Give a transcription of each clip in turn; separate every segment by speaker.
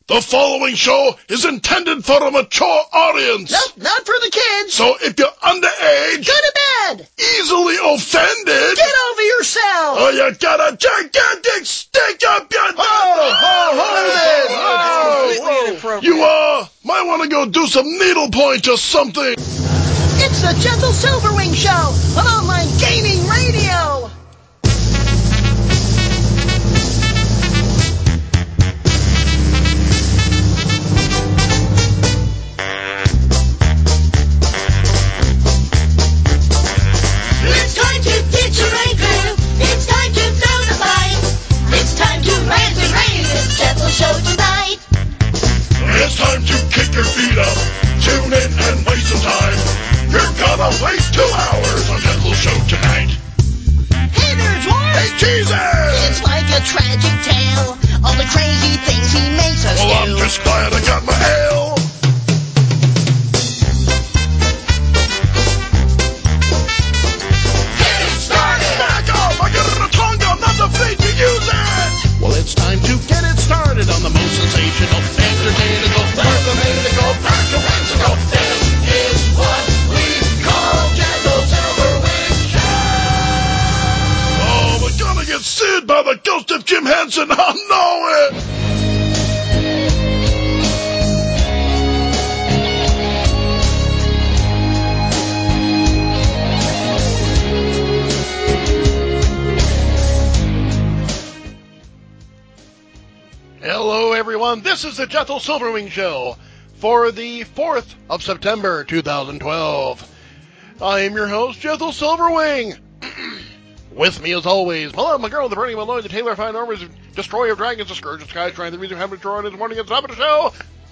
Speaker 1: The following show is intended for a mature audience.
Speaker 2: Nope, not for the kids.
Speaker 1: So if you're underage,
Speaker 2: go to bed.
Speaker 1: Easily offended,
Speaker 2: get over yourself.
Speaker 1: Or you got a gigantic stick up your
Speaker 2: Hold it.
Speaker 1: You might want to go do some needlepoint or something.
Speaker 2: It's the Gentle Silverwing Show on online gaming radio.
Speaker 3: It's time to pitch a rainbow. It's time to throw the fight. It's time to rant and rave. It's Gentle Show tonight.
Speaker 1: It's time to kick your feet up, tune in and waste some time. You're gonna waste 2 hours on Gentle Show tonight.
Speaker 2: Hey, there's one.
Speaker 1: Hey, Jesus!
Speaker 2: It's like a tragic tale. All the crazy things he makes us do.
Speaker 1: Well, I'm just glad I got my ale.
Speaker 3: Get it started.
Speaker 1: Back off! I got a tongue, I'm not afraid to use it!
Speaker 4: Well, it's time to get it started on the most sensational, entertaining, mathematical, practical.
Speaker 3: This is what we call Gentle Silverwing Show.
Speaker 1: Oh, we're gonna get sued by the ghost of Jim Henson, I know it! Hello, everyone. This is the Gentle Silverwing Show for the 4th of September, 2012. I am your host, Gentle Silverwing. With me, as always, hello, my girl, the Bernie Malloy, the Taylor Fine Armors, Destroyer of Dragons, the Scourge of Skies, trying the reason having to draw in this morning at the top of the show.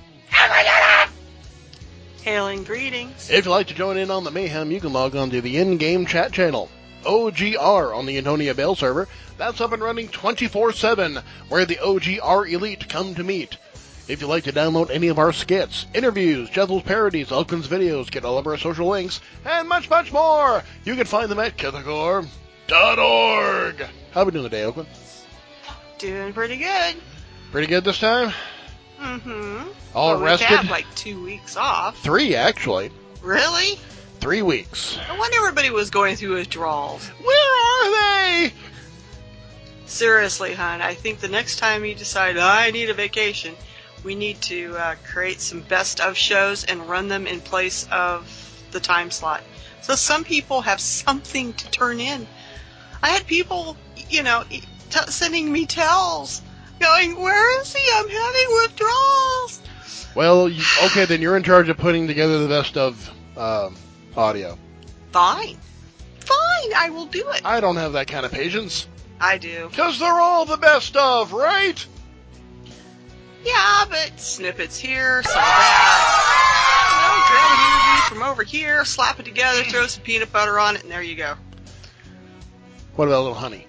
Speaker 5: Hailing greetings.
Speaker 1: If you'd like to join in on the mayhem, you can log on to the in-game chat channel, OGR, on the Antonia Bale server. That's up and running 24/7, where the OGR elite come to meet. If you'd like to download any of our skits, interviews, Gentle's parodies, Elkin's videos, get all of our social links, and much, much more, you can find them at Kithagore.org. How we doing today, Oakland?
Speaker 5: Doing pretty good.
Speaker 1: Pretty good this time?
Speaker 5: Mm-hmm.
Speaker 1: All rested?
Speaker 5: We had like 2 weeks off.
Speaker 1: 3, actually.
Speaker 5: Really?
Speaker 1: 3 weeks.
Speaker 5: No wonder everybody was going through withdrawals.
Speaker 1: Where are they?
Speaker 5: Seriously, hon, I think the next time you decide, I need a vacation, we need to create some best of shows and run them in place of the time slot. So some people have something to turn in. I had people, sending me tells, going, where is he? I'm having withdrawals.
Speaker 1: Well, okay, then you're in charge of putting together the best of audio.
Speaker 5: Fine, I will do it.
Speaker 1: I don't have that kind of patience.
Speaker 5: I do.
Speaker 1: Because they're all the best of, right?
Speaker 5: Yeah, but snippets here, some of that. Grab an interview from over here, slap it together, throw some peanut butter on it, and there you go.
Speaker 1: What about a little honey?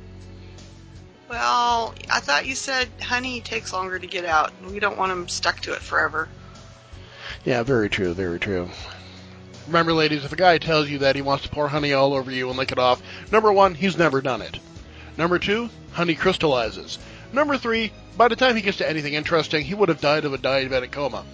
Speaker 5: Well, I thought you said honey takes longer to get out. We don't want them stuck to it forever.
Speaker 1: Yeah, very true, very true. Remember, ladies, if a guy tells you that he wants to pour honey all over you and lick it off, number 1, he's never done it. Number 2, honey crystallizes. Number 3, by the time he gets to anything interesting, he would have died of a diabetic coma.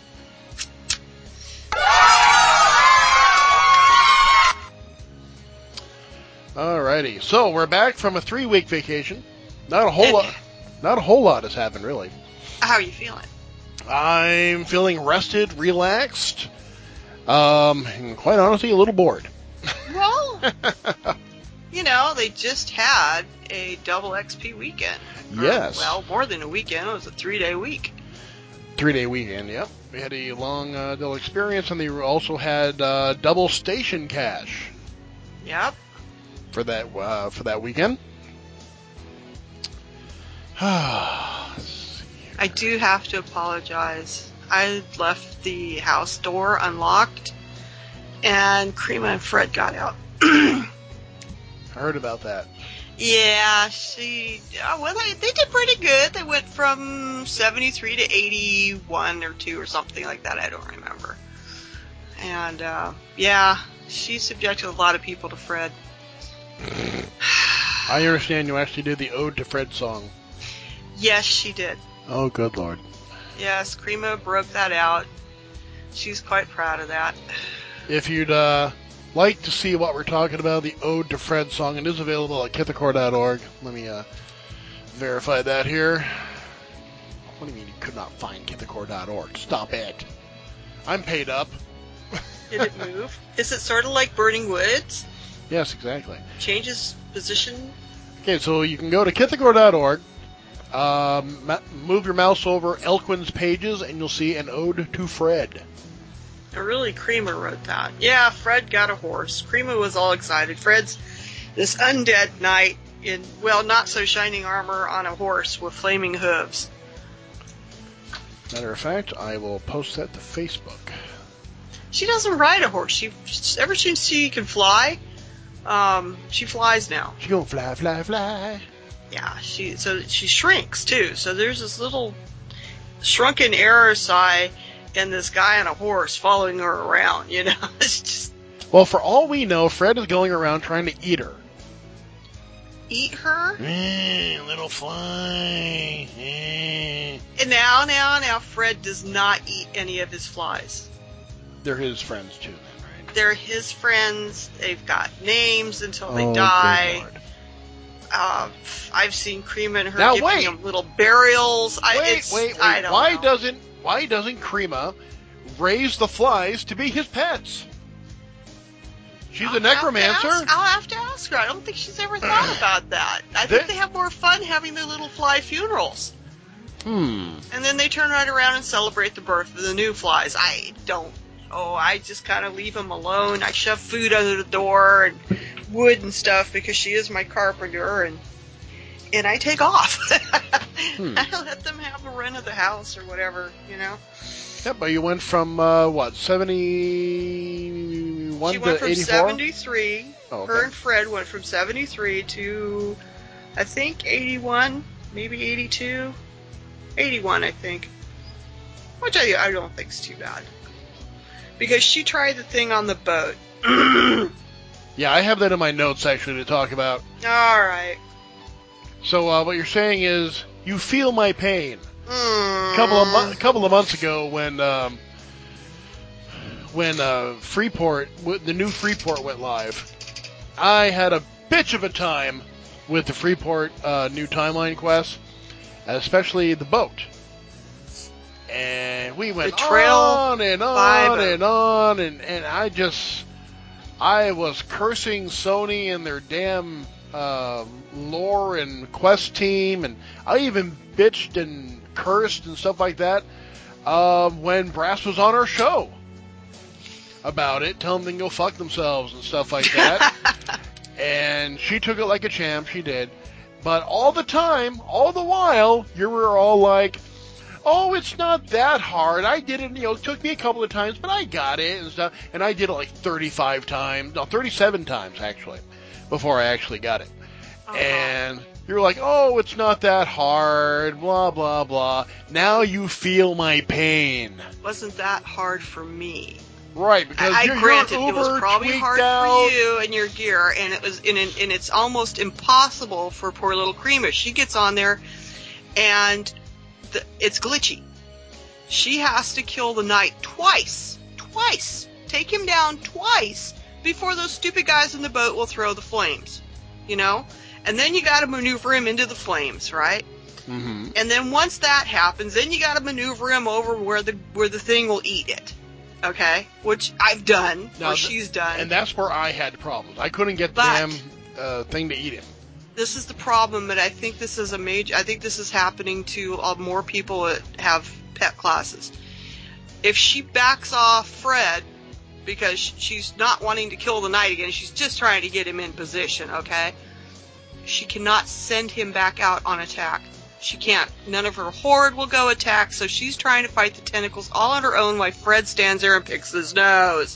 Speaker 1: Alrighty, so we're back from a 3-week vacation. Not a whole lot has happened, really.
Speaker 5: How are you feeling?
Speaker 1: I'm feeling rested, relaxed, and quite honestly, a little bored.
Speaker 5: Well, they just had a double XP weekend.
Speaker 1: Yes.
Speaker 5: Well, more than a weekend. It was a 3-day week.
Speaker 1: 3-day weekend, yep. We had a long double experience, and they also had double station cash.
Speaker 5: Yep.
Speaker 1: For that weekend.
Speaker 5: I do have to apologize. I left the house door unlocked, and Crema and Fred got out.
Speaker 1: I heard about that.
Speaker 5: Yeah, they did pretty good. They went from 73 to 81 or 2 or something like that. I don't remember. And, she subjected a lot of people to Fred.
Speaker 1: I understand you actually did the Ode to Fred song.
Speaker 5: Yes, she did.
Speaker 1: Oh, good Lord.
Speaker 5: Yes, Crema broke that out. She's quite proud of that.
Speaker 1: If you'd like to see what we're talking about, the Ode to Fred song, it is available at kithakor.org. Let me verify that here. What do you mean you could not find kithakor.org? Stop it. I'm paid up.
Speaker 5: Did it move? Is it sort of like Burning Woods?
Speaker 1: Yes, exactly.
Speaker 5: Changes position?
Speaker 1: Okay, so you can go to kithakor.org, move your mouse over Elquin's pages, and you'll see an Ode to Fred.
Speaker 5: Really, Crema wrote that. Yeah, Fred got a horse. Crema was all excited. Fred's this undead knight in, well, not so shining armor on a horse with flaming hooves.
Speaker 1: Matter of fact, I will post that to Facebook.
Speaker 5: She doesn't ride a horse. She ever since she can fly, she flies now.
Speaker 1: She gonna fly, fly, fly.
Speaker 5: Yeah, she shrinks too. So there's this little shrunken Aerosai and this guy on a horse following her around. You know, it's just
Speaker 1: Well, for all we know, Fred is going around trying to eat her.
Speaker 5: eat her.
Speaker 1: Little fly.
Speaker 5: And now, Fred does not eat any of his flies.
Speaker 1: They're his friends too, then, right?
Speaker 5: They're his friends. They've got names until they
Speaker 1: Oh,
Speaker 5: die.
Speaker 1: good Lord.
Speaker 5: I've seen Crema and her
Speaker 1: Now,
Speaker 5: giving
Speaker 1: wait.
Speaker 5: them little burials.
Speaker 1: Wait.
Speaker 5: I don't know.
Speaker 1: Why doesn't Crema raise the flies to be his pets? She's a necromancer.
Speaker 5: I'll have to ask her. I don't think she's ever thought about that. I think they have more fun having their little fly funerals. And then they turn right around and celebrate the birth of the new flies. I just kind of leave them alone. I shove food under the door and wood and stuff because she is my carpenter, and I take off. I let them have the run of the house or whatever, you know.
Speaker 1: Yeah, but you went from, 71
Speaker 5: She
Speaker 1: to
Speaker 5: went from
Speaker 1: 84?
Speaker 5: 73.
Speaker 1: Oh, okay.
Speaker 5: Her and Fred went from 73 to, I think, 81, maybe 82. 81, I think. Which I don't think is too bad. Because she tried the thing on the boat.
Speaker 1: Yeah, I have that in my notes, actually, to talk about.
Speaker 5: Alright.
Speaker 1: So, what you're saying is, you feel my pain.
Speaker 5: Mm.
Speaker 1: A couple of months ago, when Freeport, the new Freeport went live, I had a bitch of a time with the Freeport new timeline quest, especially the boat. And we went on and on and on, and I was cursing Sony and their damn lore and quest team, and I even bitched and cursed and stuff like that when Brass was on our show about it, telling them to go fuck themselves and stuff like that. And she took it like a champ, she did. But all the time, all the while, you were all like, oh, it's not that hard. I did it, it took me a couple of times, but I got it and stuff. And I did it like 37 times, actually, before I actually got it. And you're like, oh, it's not that hard, blah, blah, blah. Now you feel my pain.
Speaker 5: Wasn't that hard for me?
Speaker 1: Right, because
Speaker 5: I
Speaker 1: you're
Speaker 5: granted
Speaker 1: uber
Speaker 5: it was probably
Speaker 1: tweaked
Speaker 5: hard
Speaker 1: out.
Speaker 5: for you and your gear, and it's almost impossible for poor little Crema. She gets on there, and it's glitchy. She has to kill the knight twice, take him down twice before those stupid guys in the boat will throw the flames, you know. And then you got to maneuver him into the flames, right?
Speaker 1: Mm-hmm.
Speaker 5: And then once that happens, then you got to maneuver him over where the thing will eat it. Okay, which I've done, or she's done.
Speaker 1: And that's where I had problems. I couldn't get the damn thing to eat him.
Speaker 5: This is the problem, but I think this is happening to more people that have pet classes. If she backs off Fred, because she's not wanting to kill the knight again, she's just trying to get him in position, okay? She cannot send him back out on attack. She can't. None of her horde will go attack, so she's trying to fight the tentacles all on her own while Fred stands there and picks his nose.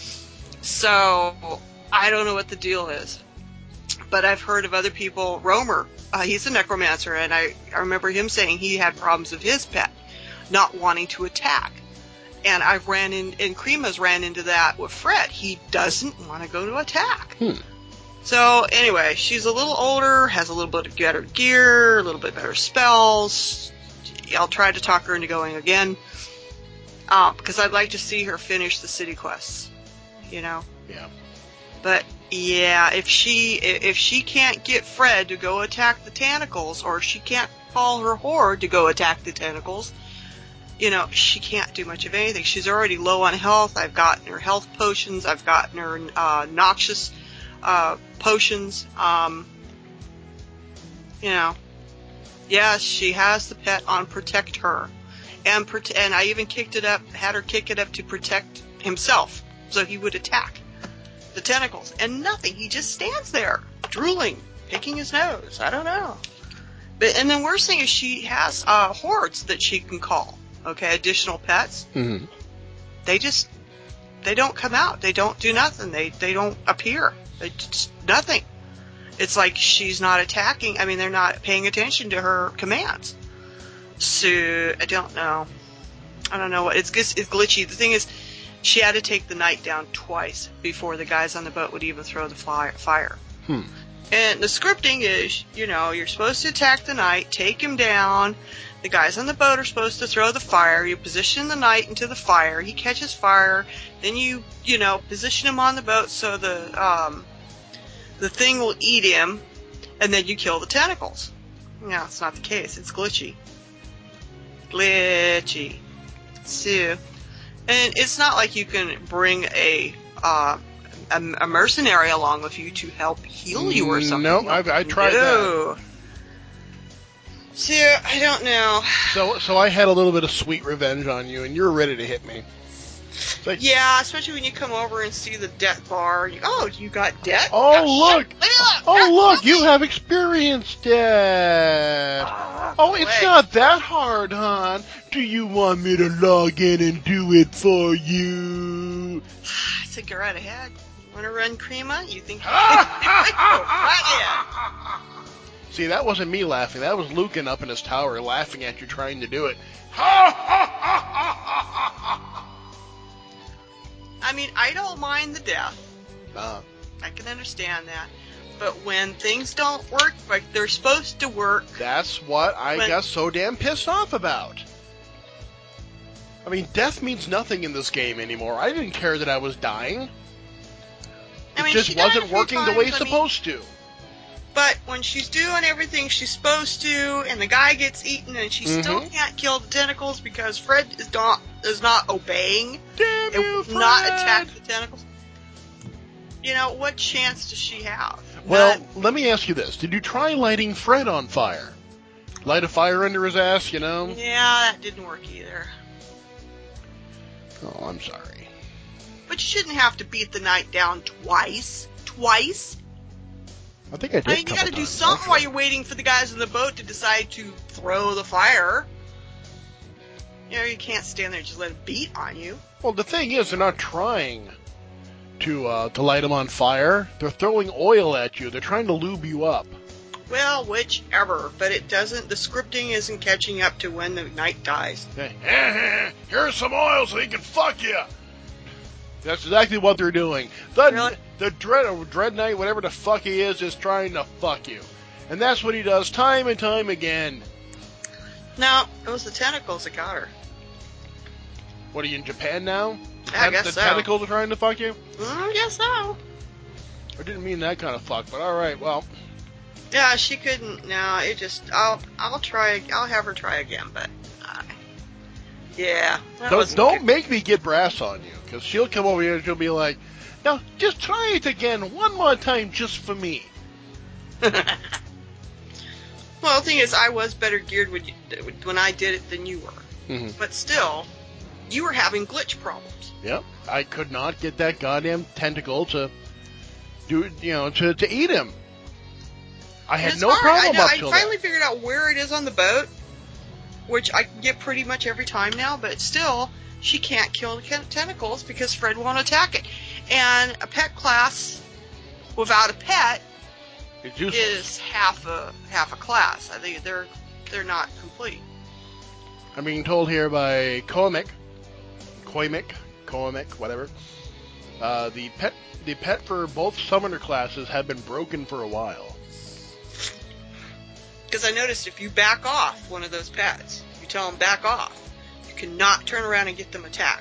Speaker 5: So, I don't know what the deal is. But I've heard of other people, Romer, he's a necromancer, and I remember him saying he had problems with his pet not wanting to attack. And and Crema's ran into that with Fred. He doesn't want to go to attack. So, anyway, she's a little older, has a little bit better gear, a little bit better spells. I'll try to talk her into going again, because I'd like to see her finish the city quests, you know.
Speaker 1: Yeah.
Speaker 5: But yeah, if she can't get Fred to go attack the tentacles, or she can't call her horde to go attack the tentacles, you know, she can't do much of anything. She's already low on health. I've gotten her health potions. I've gotten her noxious potions. You know, yes, she has the pet on Protect Her, and I even had her kick it up to protect himself, so he would attack the tentacles, and nothing. He just stands there, drooling, picking his nose. I don't know. And the worst thing is she has hordes that she can call. Okay, additional pets.
Speaker 1: Mm-hmm.
Speaker 5: They don't come out. They don't do nothing. They don't appear. They just nothing. It's like she's not attacking. I mean, they're not paying attention to her commands. So I don't know. It's glitchy. The thing is, she had to take the knight down twice before the guys on the boat would even throw the fire. And the scripting is, you know, you're supposed to attack the knight, take him down. The guys on the boat are supposed to throw the fire. You position the knight into the fire. He catches fire. Then you know, position him on the boat so the thing will eat him, and then you kill the tentacles. No, it's not the case. It's glitchy. So, and it's not like you can bring a mercenary along with you to help heal you or something.
Speaker 1: No, I tried that.
Speaker 5: So, I don't know.
Speaker 1: So I had a little bit of sweet revenge on you, and you're ready to hit me. Like,
Speaker 5: yeah, especially when you come over and see the death bar. You got death?
Speaker 1: Oh, look! Look! You have experienced death! It's not that hard, hon. Do you want me to log in and do it for you?
Speaker 5: I said, go right ahead. You want to run Crema? You think you can do it? Go right ahead.
Speaker 1: See, that wasn't me laughing. That was Lucan up in his tower laughing at you trying to do it.
Speaker 5: I mean, I don't mind the death.
Speaker 1: Uh,
Speaker 5: I can understand that. But when things don't work like they're supposed to work...
Speaker 1: That's what I got so damn pissed off about. I mean, death means nothing in this game anymore. I didn't care that I was dying. It just wasn't working the way it's supposed to.
Speaker 5: But when she's doing everything she's supposed to, and the guy gets eaten, and she still can't kill the tentacles because Fred is not obeying,
Speaker 1: Damn you,
Speaker 5: Fred! Not attack the tentacles. You know, what chance does she have?
Speaker 1: Well, let me ask you this. Did you try lighting Fred on fire? Light a fire under his ass, you know?
Speaker 5: Yeah, that didn't work either.
Speaker 1: Oh, I'm sorry.
Speaker 5: But you shouldn't have to beat the knight down twice. Twice?
Speaker 1: I think I did.
Speaker 5: I mean, you gotta do something while you're waiting for the guys in the boat to decide to throw the fire. You know, you can't stand there and just let it beat on you.
Speaker 1: Well, the thing is, they're not trying to light them on fire. They're throwing oil at you. They're trying to lube you up.
Speaker 5: Well, whichever, but it doesn't. The scripting isn't catching up to when the knight dies.
Speaker 1: Here's some oil so he can fuck you. That's exactly what they're doing. The Dread Knight, whatever the fuck he is trying to fuck you. And that's what he does time and time again.
Speaker 5: No, it was the tentacles that got her.
Speaker 1: What, are you in Japan now?
Speaker 5: I guess so.
Speaker 1: The tentacles are trying to fuck you?
Speaker 5: I guess so.
Speaker 1: I didn't mean that kind of fuck, but alright, well.
Speaker 5: Yeah, she couldn't. No, it just. I'll try. I'll have her try again, but. Yeah.
Speaker 1: Don't make me get brass on you, because she'll come over here and she'll be like, "No, just try it again one more time just for me."
Speaker 5: Well, the thing is, I was better geared when I did it than you were.
Speaker 1: Mm-hmm.
Speaker 5: But still, you were having glitch problems.
Speaker 1: Yep. I could not get that goddamn tentacle to do, to eat him. I had no problem up till
Speaker 5: I finally figured out where it is on the boat, which I can get pretty much every time now, but still, she can't kill the tentacles because Fred won't attack it. And a pet class without a pet is half a class. I think they're not complete.
Speaker 1: I'm being told here by Koimic, whatever. The pet for both summoner classes have been broken for a while.
Speaker 5: Because I noticed if you back off one of those pets, you tell them back off. You cannot turn around and get them attack.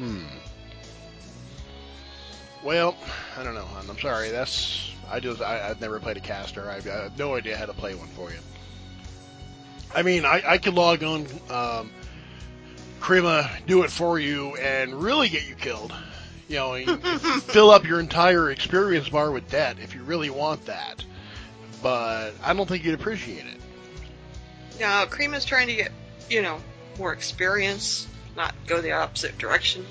Speaker 1: Well, I don't know, hon. I'm sorry. I've never played a caster. I have no idea how to play one for you. I mean, I could log on, Krima, do it for you, and really get you killed. You know, and fill up your entire experience bar with debt if you really want that. But I don't think you'd appreciate it.
Speaker 5: Now, Krima's trying to get, more experience, not go the opposite direction.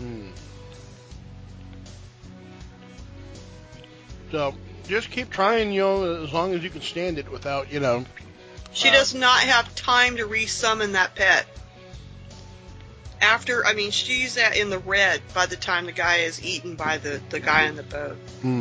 Speaker 1: So, just keep trying, as long as you can stand it without,
Speaker 5: She does not have time to resummon that pet. She's in the red by the time the guy is eaten by the guy on the boat.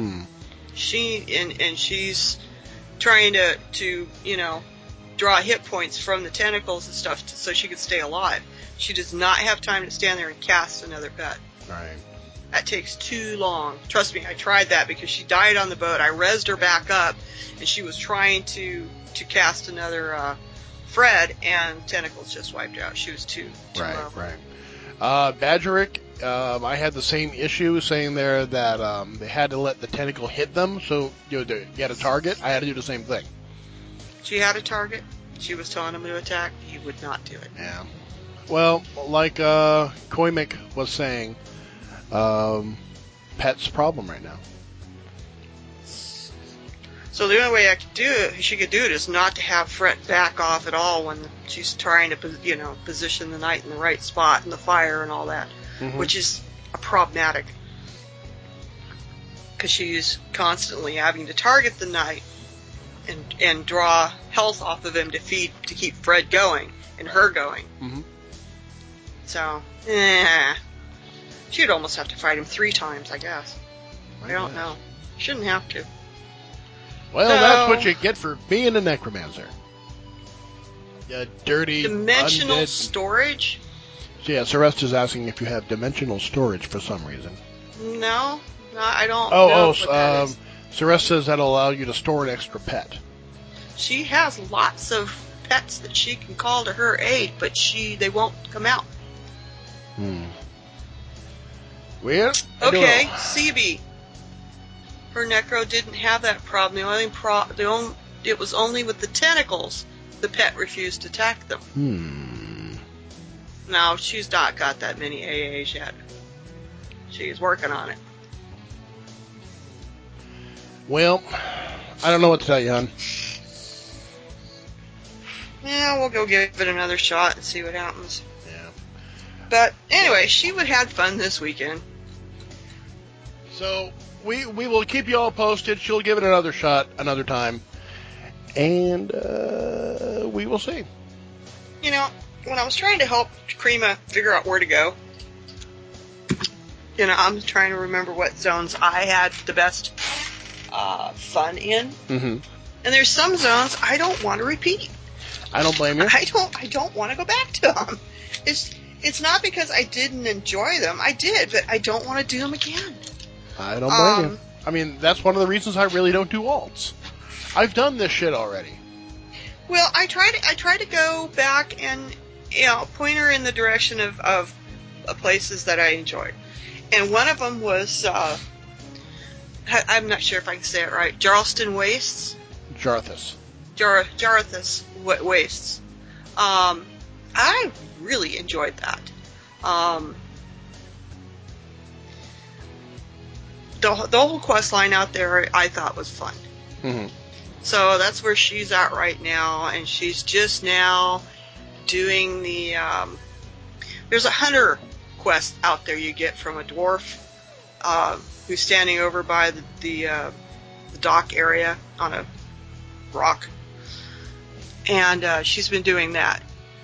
Speaker 5: She's trying to draw hit points from the tentacles and stuff so she could stay alive. She does not have time to stand there and cast another pet.
Speaker 1: Right.
Speaker 5: That takes too long. Trust me, I tried that because she died on the boat. I rezzed her back up, and she was trying to cast another Fred, and tentacles just wiped out. She was too low.
Speaker 1: Right. Badgerick, I had the same issue, saying there that they had to let the tentacle hit them, so to get a target, I had to do the same thing.
Speaker 5: She had a target. She was telling him to attack. He would not do it.
Speaker 1: Yeah. Well, like Koimik was saying, pet's problem right now.
Speaker 5: So the only way she could do it is not to have Fred back off at all when she's trying to, position the knight in the right spot and the fire and all that, which is problematic because she's constantly having to target the knight and draw health off of him to keep Fred going and her going. So, she'd almost have to fight him 3 times, I guess. I don't know. Shouldn't have to.
Speaker 1: Well, that's what you get for being a necromancer. You dirty,
Speaker 5: dimensional
Speaker 1: undead.
Speaker 5: Storage?
Speaker 1: So yeah, Celeste's asking if you have dimensional storage for some reason.
Speaker 5: No, I don't know what that is.
Speaker 1: Celeste says that'll allow you to store an extra pet.
Speaker 5: She has lots of pets that she can call to her aid, but they won't come out.
Speaker 1: Well,
Speaker 5: okay, CB. Her necro didn't have that problem. It was only with the tentacles the pet refused to attack them. No, she's not got that many AAs yet. She's working on it.
Speaker 1: Well, I don't know what to tell you, hon.
Speaker 5: Yeah, we'll go give it another shot and see what happens.
Speaker 1: Yeah.
Speaker 5: But anyway, she would have fun this weekend.
Speaker 1: So we will keep you all posted. She'll give it another shot another time, and we will see.
Speaker 5: When I was trying to help Krima figure out where to go, I'm trying to remember what zones I had the best fun in. And there's some zones I don't want to repeat.
Speaker 1: I don't blame you.
Speaker 5: I don't want to go back to them. It's not because I didn't enjoy them. I did, but I don't want to do them again.
Speaker 1: I don't blame you. I mean, that's one of the reasons I really don't do alts. I've done this shit already.
Speaker 5: Well, I try to go back and point her in the direction of places that I enjoyed, and one of them was I'm not sure if I can say it right. Jarlston Wastes.
Speaker 1: Jarthus.
Speaker 5: Jarthus Wastes. I really enjoyed that. The whole quest line out there I thought was fun. So that's where she's at right now, and she's just now doing the there's a hunter quest out there you get from a dwarf who's standing over by the dock area on a rock, and she's been doing that.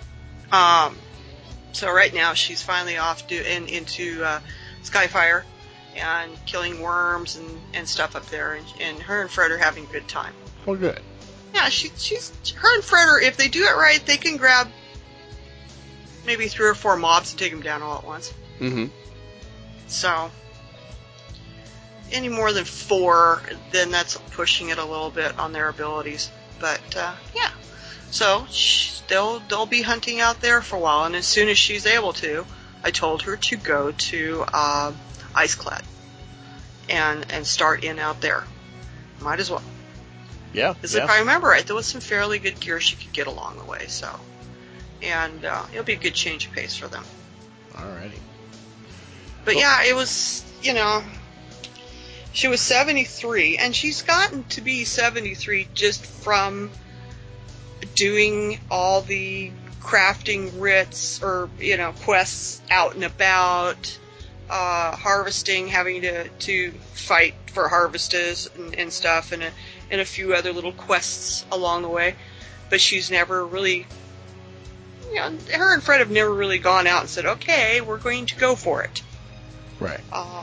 Speaker 5: So right now she's finally off into Skyfire and killing worms and stuff up there, and her and Fred are having a good time.
Speaker 1: Well, good.
Speaker 5: Yeah, her and Fred are, if they do it right, they can grab maybe 3 or 4 mobs and take them down all at once. So, any more than 4, then that's pushing it a little bit on their abilities. But, yeah. So they'll be hunting out there for a while, and as soon as she's able to, I told her to go to Iceclad and start in out there. Might as well.
Speaker 1: Yeah.
Speaker 5: Because if I remember right, there was some fairly good gear she could get along the way. So, and it'll be a good change of pace for them.
Speaker 1: Alrighty.
Speaker 5: But yeah, it was, she was 73, and she's gotten to be 73 just from doing all the crafting writs or, quests out and about, harvesting, having to fight for harvesters and stuff, and a few other little quests along the way. But she's never really, her and Fred have never really gone out and said, okay, we're going to go for it.
Speaker 1: Right.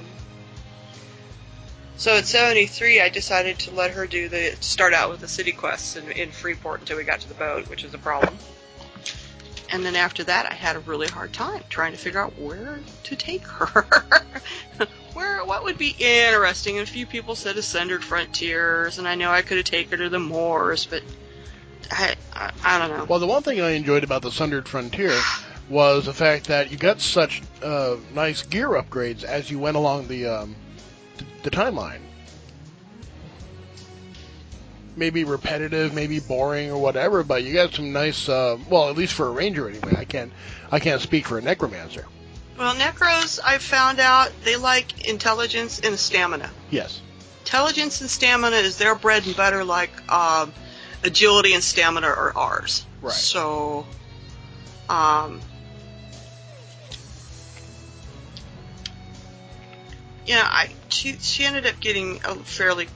Speaker 5: So at 73, I decided to let her start out with the city quests in Freeport until we got to the boat, which was a problem. And then after that, I had a really hard time trying to figure out where to take her. What would be interesting? And a few people said Ascended Frontiers, and I know I could have taken her to the Moors, but I don't know.
Speaker 1: Well, the one thing I enjoyed about the Sundered Frontier was the fact that you got such nice gear upgrades as you went along the timeline. Maybe repetitive, maybe boring or whatever, but you got some nice, well, at least for a ranger anyway. I can't speak for a necromancer.
Speaker 5: Well, necros, I found out they like intelligence and stamina.
Speaker 1: Yes.
Speaker 5: Intelligence and stamina is their bread and butter, like agility and stamina are ours.
Speaker 1: Right.
Speaker 5: So, she ended up getting a fairly.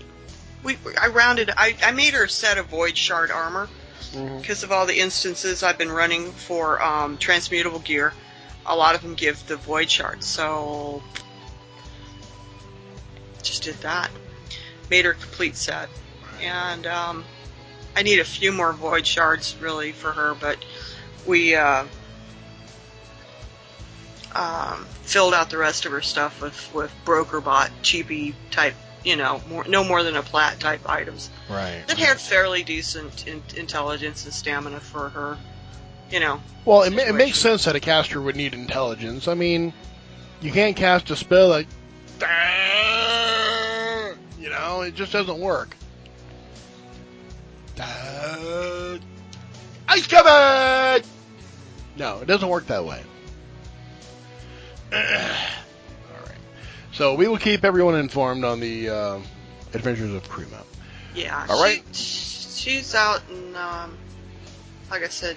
Speaker 5: I made her a set of Void Shard armor because of all the instances I've been running for transmutable gear. A lot of them give the Void Shard, so just did that. Made her a complete set, and I need a few more Void Shards really for her, but we filled out the rest of her stuff with broker bot cheapy type, no more than a plat type items.
Speaker 1: Right.
Speaker 5: That had fairly decent intelligence and stamina for her,
Speaker 1: Well, it makes sense that a caster would need intelligence. I mean, you can't cast a spell like, it just doesn't work. Ice covered! No, it doesn't work that way. Alright. So we will keep everyone informed on the adventures of Prima.
Speaker 5: Yeah.
Speaker 1: Alright.
Speaker 5: She's out in, like I said,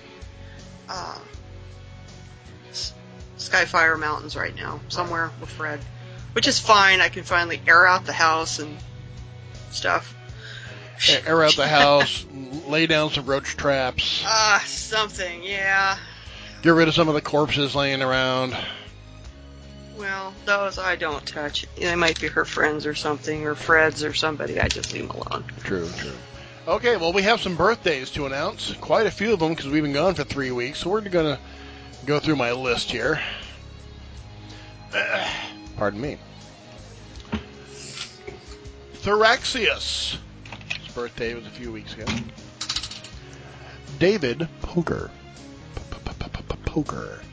Speaker 5: Skyfire Mountains right now, somewhere with Fred. Which is fine, I can finally air out the house and stuff.
Speaker 1: Air out the house, lay down some roach traps.
Speaker 5: Something, yeah.
Speaker 1: Get rid of some of the corpses laying around.
Speaker 5: Well, those I don't touch. They might be her friends or something, or Fred's or somebody. I just leave them alone.
Speaker 1: True. Okay, well, we have some birthdays to announce. Quite a few of them, because we've been gone for 3 weeks. So we're going to go through my list here. Pardon me. Thoraxius. His birthday was a few weeks ago. David Poker. Poker.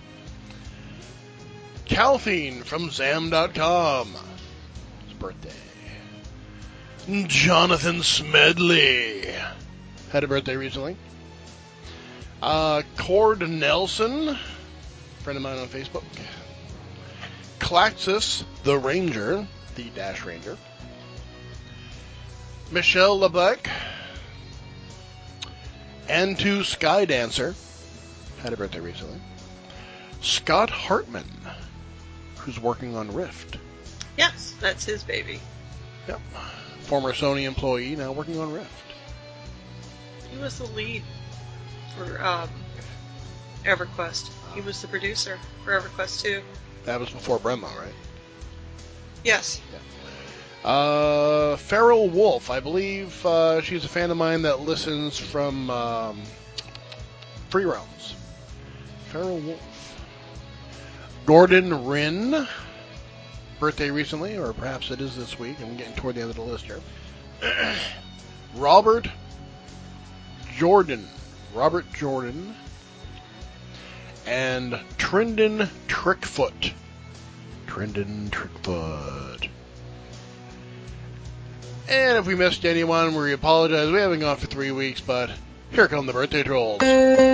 Speaker 1: Calphine from Zam.com. His birthday. Jonathan Smedley. Had a birthday recently. Cord Nelson. Friend of mine on Facebook. Claxus the Ranger. The Dash Ranger. Michelle LeBlanc. Antu Skydancer. Had a birthday recently. Scott Hartman, who's working on Rift.
Speaker 5: Yes, that's his baby.
Speaker 1: Yep. Former Sony employee, now working on Rift.
Speaker 5: He was the lead for EverQuest. He was the producer for EverQuest 2.
Speaker 1: That was before Brenlaw, right?
Speaker 5: Yes.
Speaker 1: Yeah. Feral Wolf, I believe she's a fan of mine that listens from Free Realms. Feral Wolf. Gordon Wren, birthday recently, or perhaps it is this week. I'm getting toward the end of the list here. Robert Jordan, Robert Jordan, and Trindon Trickfoot. And if we missed anyone, we apologize. We haven't gone for 3 weeks, but here come the birthday trolls.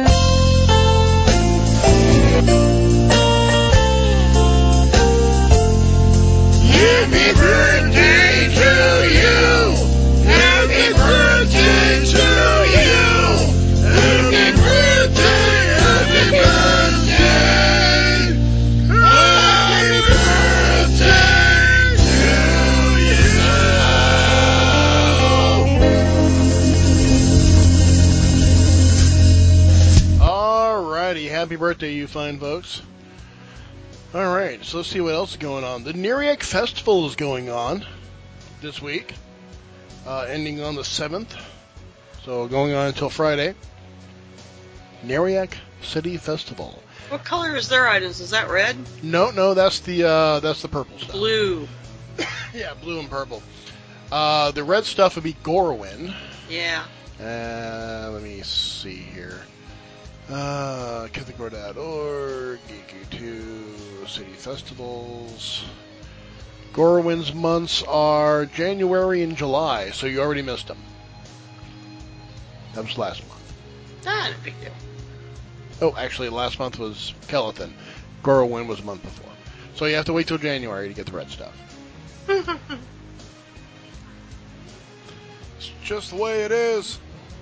Speaker 4: Happy birthday to you! Happy birthday to you! Happy birthday! Happy birthday! Happy birthday to you!
Speaker 1: Alrighty, happy birthday, you fine folks. Alright, so let's see what else is going on. The Neriac Festival is going on this week, ending on the 7th, so going on until Friday. Neriac City Festival.
Speaker 5: What color is their items? Is that red?
Speaker 1: No, that's the purple stuff.
Speaker 5: Blue.
Speaker 1: Yeah, blue and purple. The red stuff would be Gorwin.
Speaker 5: Yeah.
Speaker 1: Let me see here. Kithagore.org, Geeky2, City Festivals. Gorwin's months are January and July, so you already missed them. That was last month.
Speaker 5: Not a big deal.
Speaker 1: Oh, actually, last month was Kelathan. Gorwin was a month before. So you have to wait till January to get the red stuff. It's just the way it is.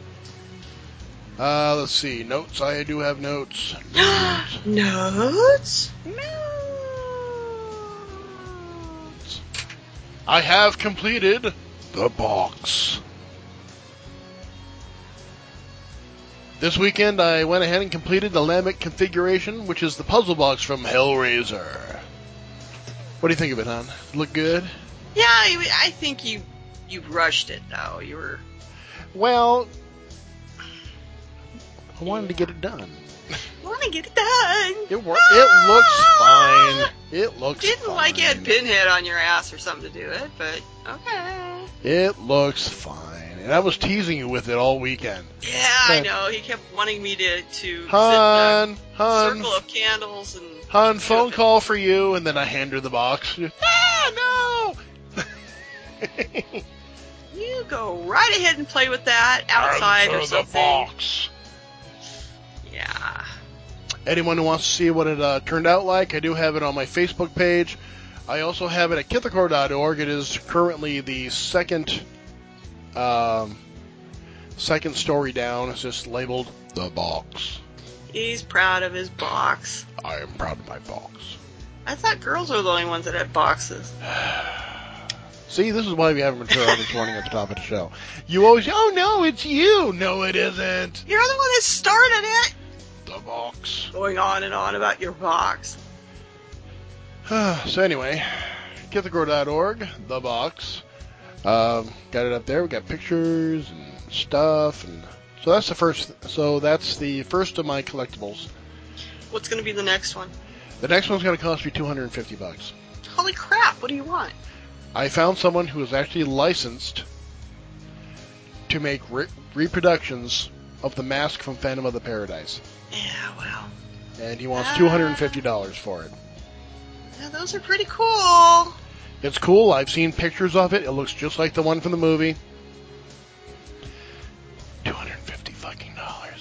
Speaker 1: Let's see. Notes. I do have notes.
Speaker 5: Notes?
Speaker 1: I have completed the box. This weekend, I went ahead and completed the Lambic configuration, which is the puzzle box from Hellraiser. What do you think of it, hon? Look good?
Speaker 5: Yeah, I think you rushed it, though. You were...
Speaker 1: Well, I wanted to get it done.
Speaker 5: I want to get it done.
Speaker 1: It looks fine. It looks
Speaker 5: Didn't
Speaker 1: fine.
Speaker 5: like you had Pinhead on your ass or something to do it, but okay.
Speaker 1: It looks fine. And I was teasing you with it all weekend.
Speaker 5: Yeah, I know. He kept wanting me to sit in
Speaker 1: Hun,
Speaker 5: a circle of candles and...
Speaker 1: Hun, phone call for you, and then I hand her the box. Ah, no!
Speaker 5: You go right ahead and play with that outside or something.
Speaker 1: The box.
Speaker 5: Yeah.
Speaker 1: Anyone who wants to see what it turned out like, I do have it on my Facebook page. I also have it at Kithagore.org. It is currently the second story down. It's just labeled The Box.
Speaker 5: He's proud of his box.
Speaker 1: I am proud of my box.
Speaker 5: I thought girls were the only ones that had boxes.
Speaker 1: See, this is why we have a mature audience warning at the top of the show. You always say, oh no, it's you. No, it isn't.
Speaker 5: You're the one that started it.
Speaker 1: The box.
Speaker 5: Going on and on about your box.
Speaker 1: So anyway, Kithagore.org, The Box. Got it up there. We got pictures and stuff, and so that's the first. So that's the first of my collectibles.
Speaker 5: What's going to be the next one?
Speaker 1: The next one's going to cost me $250.
Speaker 5: Holy crap! What do you want?
Speaker 1: I found someone who is actually licensed to make reproductions of the mask from Phantom of the Paradise.
Speaker 5: Yeah, well.
Speaker 1: And he wants $250 for it.
Speaker 5: Yeah, those are pretty cool.
Speaker 1: It's cool. I've seen pictures of it. It looks just like the one from the movie. $250 fucking dollars.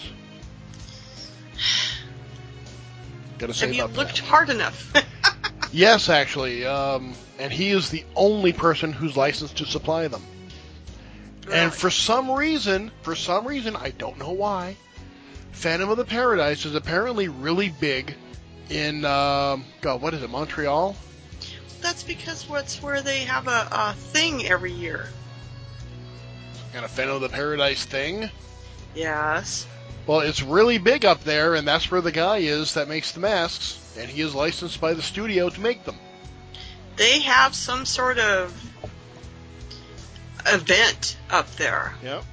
Speaker 1: Gotta save up.
Speaker 5: Have you looked hard enough?
Speaker 1: Yes, actually. And he is the only person who's licensed to supply them.
Speaker 5: Really?
Speaker 1: And for some reason, I don't know why, Phantom of the Paradise is apparently really big in, what is it, Montreal?
Speaker 5: That's because that's where they have a thing every year.
Speaker 1: And a Phantom of the Paradise thing?
Speaker 5: Yes.
Speaker 1: Well, it's really big up there, and that's where the guy is that makes the masks, and he is licensed by the studio to make them.
Speaker 5: They have some sort of event up there.
Speaker 1: Yep.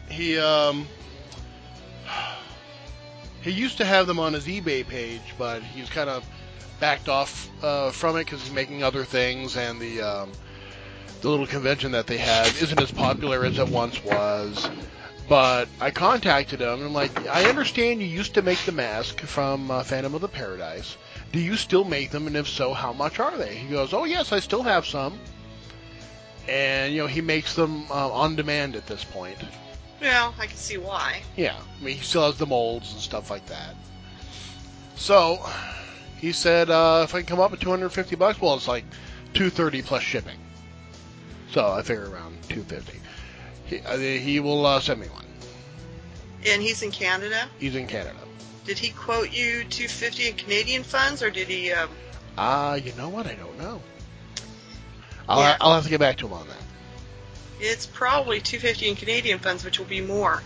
Speaker 1: He used to have them on his eBay page, but he's kind of backed off from it because he's making other things, and the little convention that they have isn't as popular as it once was. But I contacted him, and I'm like, I understand you used to make the mask from Phantom of the Paradise. Do you still make them, and if so, how much are they? He goes, oh, yes, I still have some. And, he makes them on demand at this point.
Speaker 5: Well, I can see why.
Speaker 1: Yeah, I mean, he still has the molds and stuff like that. So, he said, if I can come up with $250, well, it's like $230 plus shipping. So I figure around $250. He will send me one.
Speaker 5: And he's in Canada?
Speaker 1: He's in Canada.
Speaker 5: Did he quote you $250 in Canadian funds, or did he...
Speaker 1: you know what? I don't know. I'll have to get back to him on that.
Speaker 5: It's probably $250 in Canadian funds, which will be more.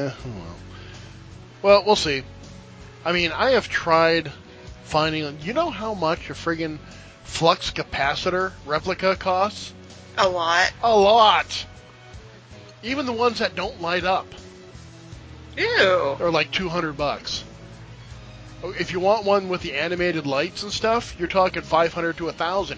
Speaker 1: Well, we'll see. I mean, I have tried finding... You know how much a friggin' flux capacitor replica costs?
Speaker 5: A lot.
Speaker 1: A lot! Even the ones that don't light up.
Speaker 5: Ew.
Speaker 1: They're like $200. If you want one with the animated lights and stuff, you're talking $500 to $1,000.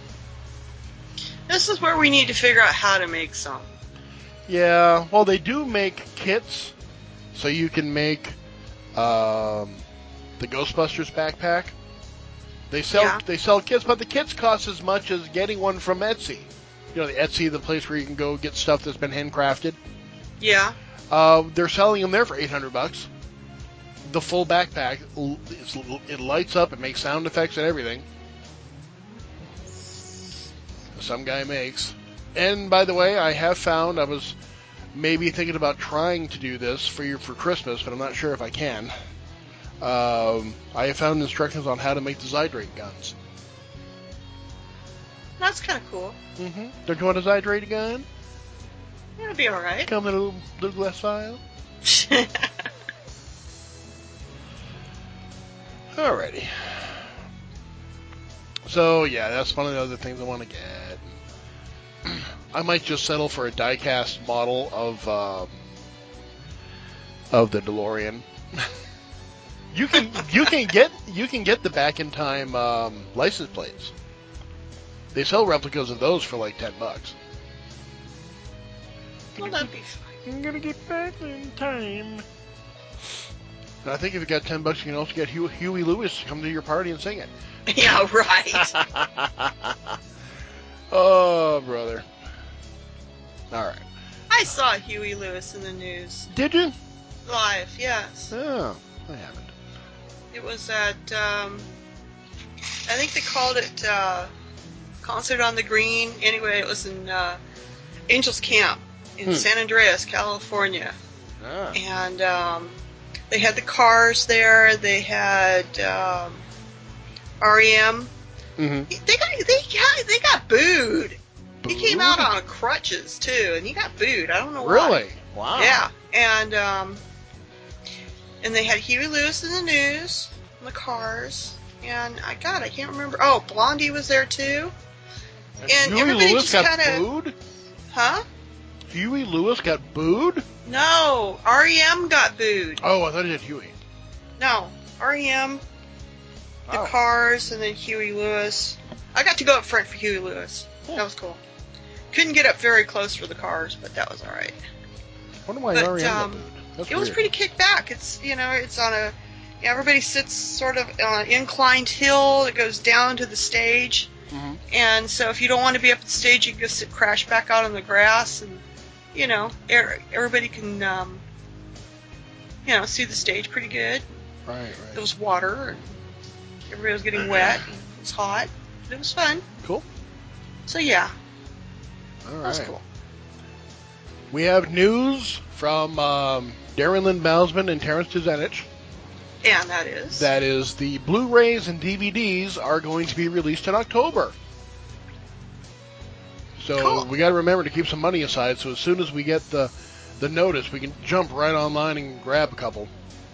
Speaker 5: This is where we need to figure out how to make some.
Speaker 1: Yeah, well, they do make kits, so you can make the Ghostbusters backpack. They sell kits, but the kits cost as much as getting one from Etsy. You know, the Etsy, the place where you can go get stuff that's been handcrafted.
Speaker 5: Yeah.
Speaker 1: They're selling them there for $800. The full backpack, it lights up, it makes sound effects and everything. Some guy makes. And by the way, I have found, I was maybe thinking about trying to do this for Christmas, but I'm not sure if I can. I have found instructions on how to make the Zydrate guns.
Speaker 5: That's kind of cool.
Speaker 1: Mm-hmm. Don't you want a Zydrate gun?
Speaker 5: It'll be alright.
Speaker 1: Come in a little glass vial. Alrighty. So, yeah, that's one of the other things I want to get. I might just settle for a die-cast model of the DeLorean. You can get the Back in Time license plates. They sell replicas of those for like $10.
Speaker 5: Well, that'd be fine.
Speaker 1: I'm gonna get back in time. And I think if you got $10, you can also get Huey Lewis to come to your party and sing it.
Speaker 5: Yeah, right.
Speaker 1: Oh, brother. All right.
Speaker 5: I saw Huey Lewis in the news.
Speaker 1: Did you?
Speaker 5: Live, yes.
Speaker 1: Oh, I haven't.
Speaker 5: It was at, I think they called it Concert on the Green. Anyway, it was in Angels Camp in San Andreas, California.
Speaker 1: Ah.
Speaker 5: And they had the Cars there. They had REM.
Speaker 1: Mm-hmm.
Speaker 5: They got booed. He came
Speaker 1: Booed?
Speaker 5: out on crutches too, and he got booed. I don't know why.
Speaker 1: Really? Wow.
Speaker 5: Yeah, and they had Huey Lewis in the news, the Cars, and I can't remember. Oh, Blondie was there too. And
Speaker 1: Huey
Speaker 5: everybody
Speaker 1: Lewis
Speaker 5: just
Speaker 1: got
Speaker 5: kinda,
Speaker 1: booed?
Speaker 5: Huh?
Speaker 1: Huey Lewis got booed?
Speaker 5: No, REM got booed.
Speaker 1: Oh, I thought it did Huey.
Speaker 5: No, REM, the
Speaker 1: Oh.
Speaker 5: Cars, and then Huey Lewis. I got to go up front for Huey Lewis. That was cool. Couldn't get up very close for the Cars, but that was all right.
Speaker 1: I wonder why
Speaker 5: But,
Speaker 1: REM got booed. That's
Speaker 5: It was
Speaker 1: weird.
Speaker 5: pretty kicked back. It's it's on a everybody sits sort of on an inclined hill that goes down to the stage,
Speaker 1: Mm-hmm.
Speaker 5: and so if you don't want to be up at the stage, you can just crash back out on the grass, and everybody can see the stage pretty good.
Speaker 1: Right.
Speaker 5: There was water, and everybody was getting wet. And it was hot, but it was fun.
Speaker 1: Cool.
Speaker 5: So yeah,
Speaker 1: All
Speaker 5: that was
Speaker 1: right.
Speaker 5: cool.
Speaker 1: We have news from Darren Lynn Bousman and Terrence Tuzenich.
Speaker 5: And that is
Speaker 1: That is, the Blu-rays and DVDs are going to be released in October. So
Speaker 5: Cool.
Speaker 1: we got to remember to keep some money aside. So as soon as we get the notice, we can jump right online and grab a couple.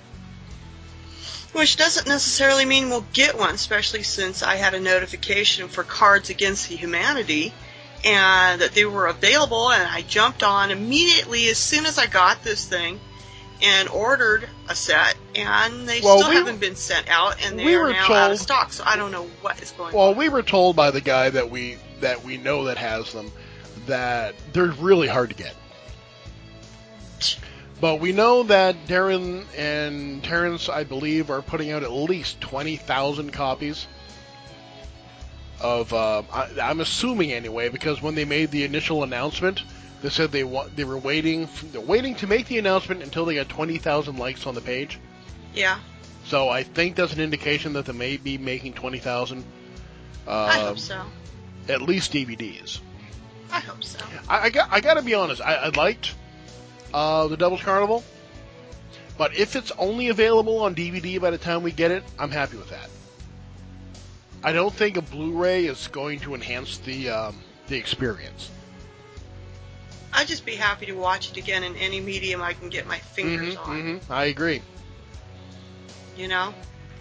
Speaker 5: Which doesn't necessarily mean we'll get one, especially since I had a notification for Cards Against the Humanity and that they were available, and I jumped on immediately as soon as I got this thing and ordered a set, and they still haven't been sent out, and they are now out of stock, so I don't know what is going on.
Speaker 1: Well, we were told by the guy that we know that has them that they're really hard to get. But we know that Darren and Terrence, I believe, are putting out at least 20,000 copies of. I'm assuming anyway, because when they made the initial announcement, they said they were waiting. They're waiting to make the announcement until they got 20,000 likes on the page.
Speaker 5: Yeah.
Speaker 1: So I think that's an indication that they may be making 20,000.
Speaker 5: I hope so.
Speaker 1: At least DVDs.
Speaker 5: I hope so.
Speaker 1: I got to be honest. I liked the Devil's Carnival, but if it's only available on DVD by the time we get it, I'm happy with that. I don't think a Blu-ray is going to enhance the experience.
Speaker 5: I'd just be happy to watch it again in any medium I can get my fingers on.
Speaker 1: I agree.
Speaker 5: You know?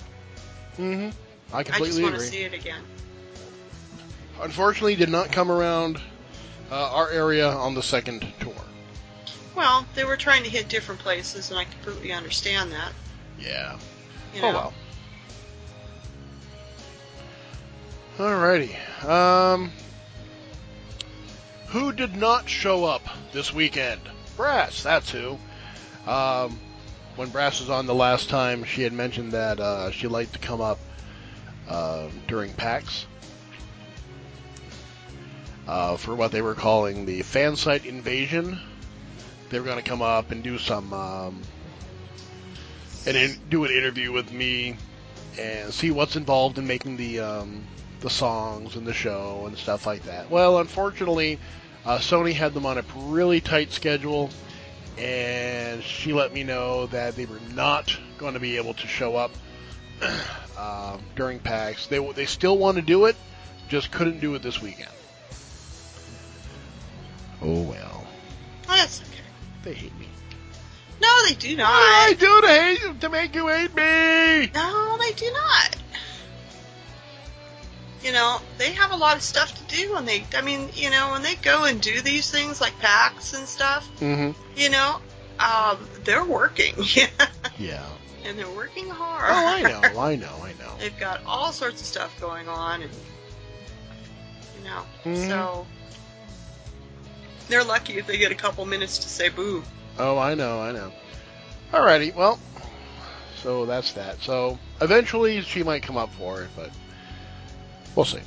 Speaker 1: I completely agree.
Speaker 5: I just want to see it again.
Speaker 1: Unfortunately, did not come around our area on the second tour.
Speaker 5: Well, they were trying to hit different places, and I completely understand that.
Speaker 1: Yeah.
Speaker 5: You know?
Speaker 1: Oh well. Alrighty. Who did not show up this weekend? Brass, that's who. When Brass was on the last time, she had mentioned that she'd like to come up during PAX for what they were calling the fan site invasion. They were going to come up and do some do an interview with me and see what's involved in making the songs and the show and stuff like that. Well, unfortunately, Sony had them on a really tight schedule, and she let me know that they were not going to be able to show up during PAX. They still want to do it, just couldn't do it this weekend. Oh well.
Speaker 5: Oh, that's okay.
Speaker 1: They hate me.
Speaker 5: No, they do not.
Speaker 1: I do to make you hate me.
Speaker 5: No, they do not. You know, they have a lot of stuff to do when they go and do these things like PAX and stuff, you know, they're working.
Speaker 1: Yeah.
Speaker 5: And they're working hard.
Speaker 1: Oh, I know.
Speaker 5: They've got all sorts of stuff going on, and, you know, so they're lucky if they get a couple minutes to say boo.
Speaker 1: Oh, I know. Alrighty, well, so that's that. So, eventually she might come up for it, but we'll see.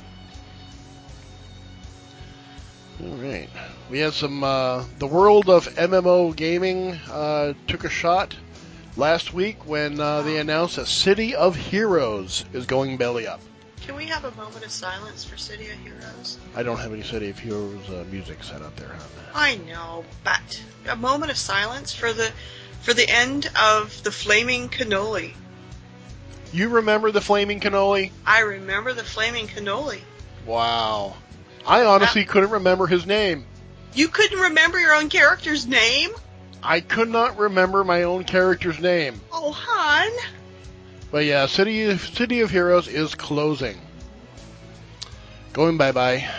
Speaker 1: Alright. We had some, the world of MMO gaming took a shot last week when they announced that City of Heroes is going belly up.
Speaker 5: Can we have a moment of silence for City of Heroes?
Speaker 1: I don't have any City of Heroes music set up there, huh?
Speaker 5: I know, but a moment of silence for the end of the Flaming Cannoli.
Speaker 1: You remember the Flaming Cannoli?
Speaker 5: I remember the Flaming Cannoli.
Speaker 1: Wow. I honestly couldn't remember his name.
Speaker 5: You couldn't remember your own character's name?
Speaker 1: I could not remember my own character's name.
Speaker 5: Oh, hon.
Speaker 1: But yeah, City of Heroes is closing. Going bye-bye.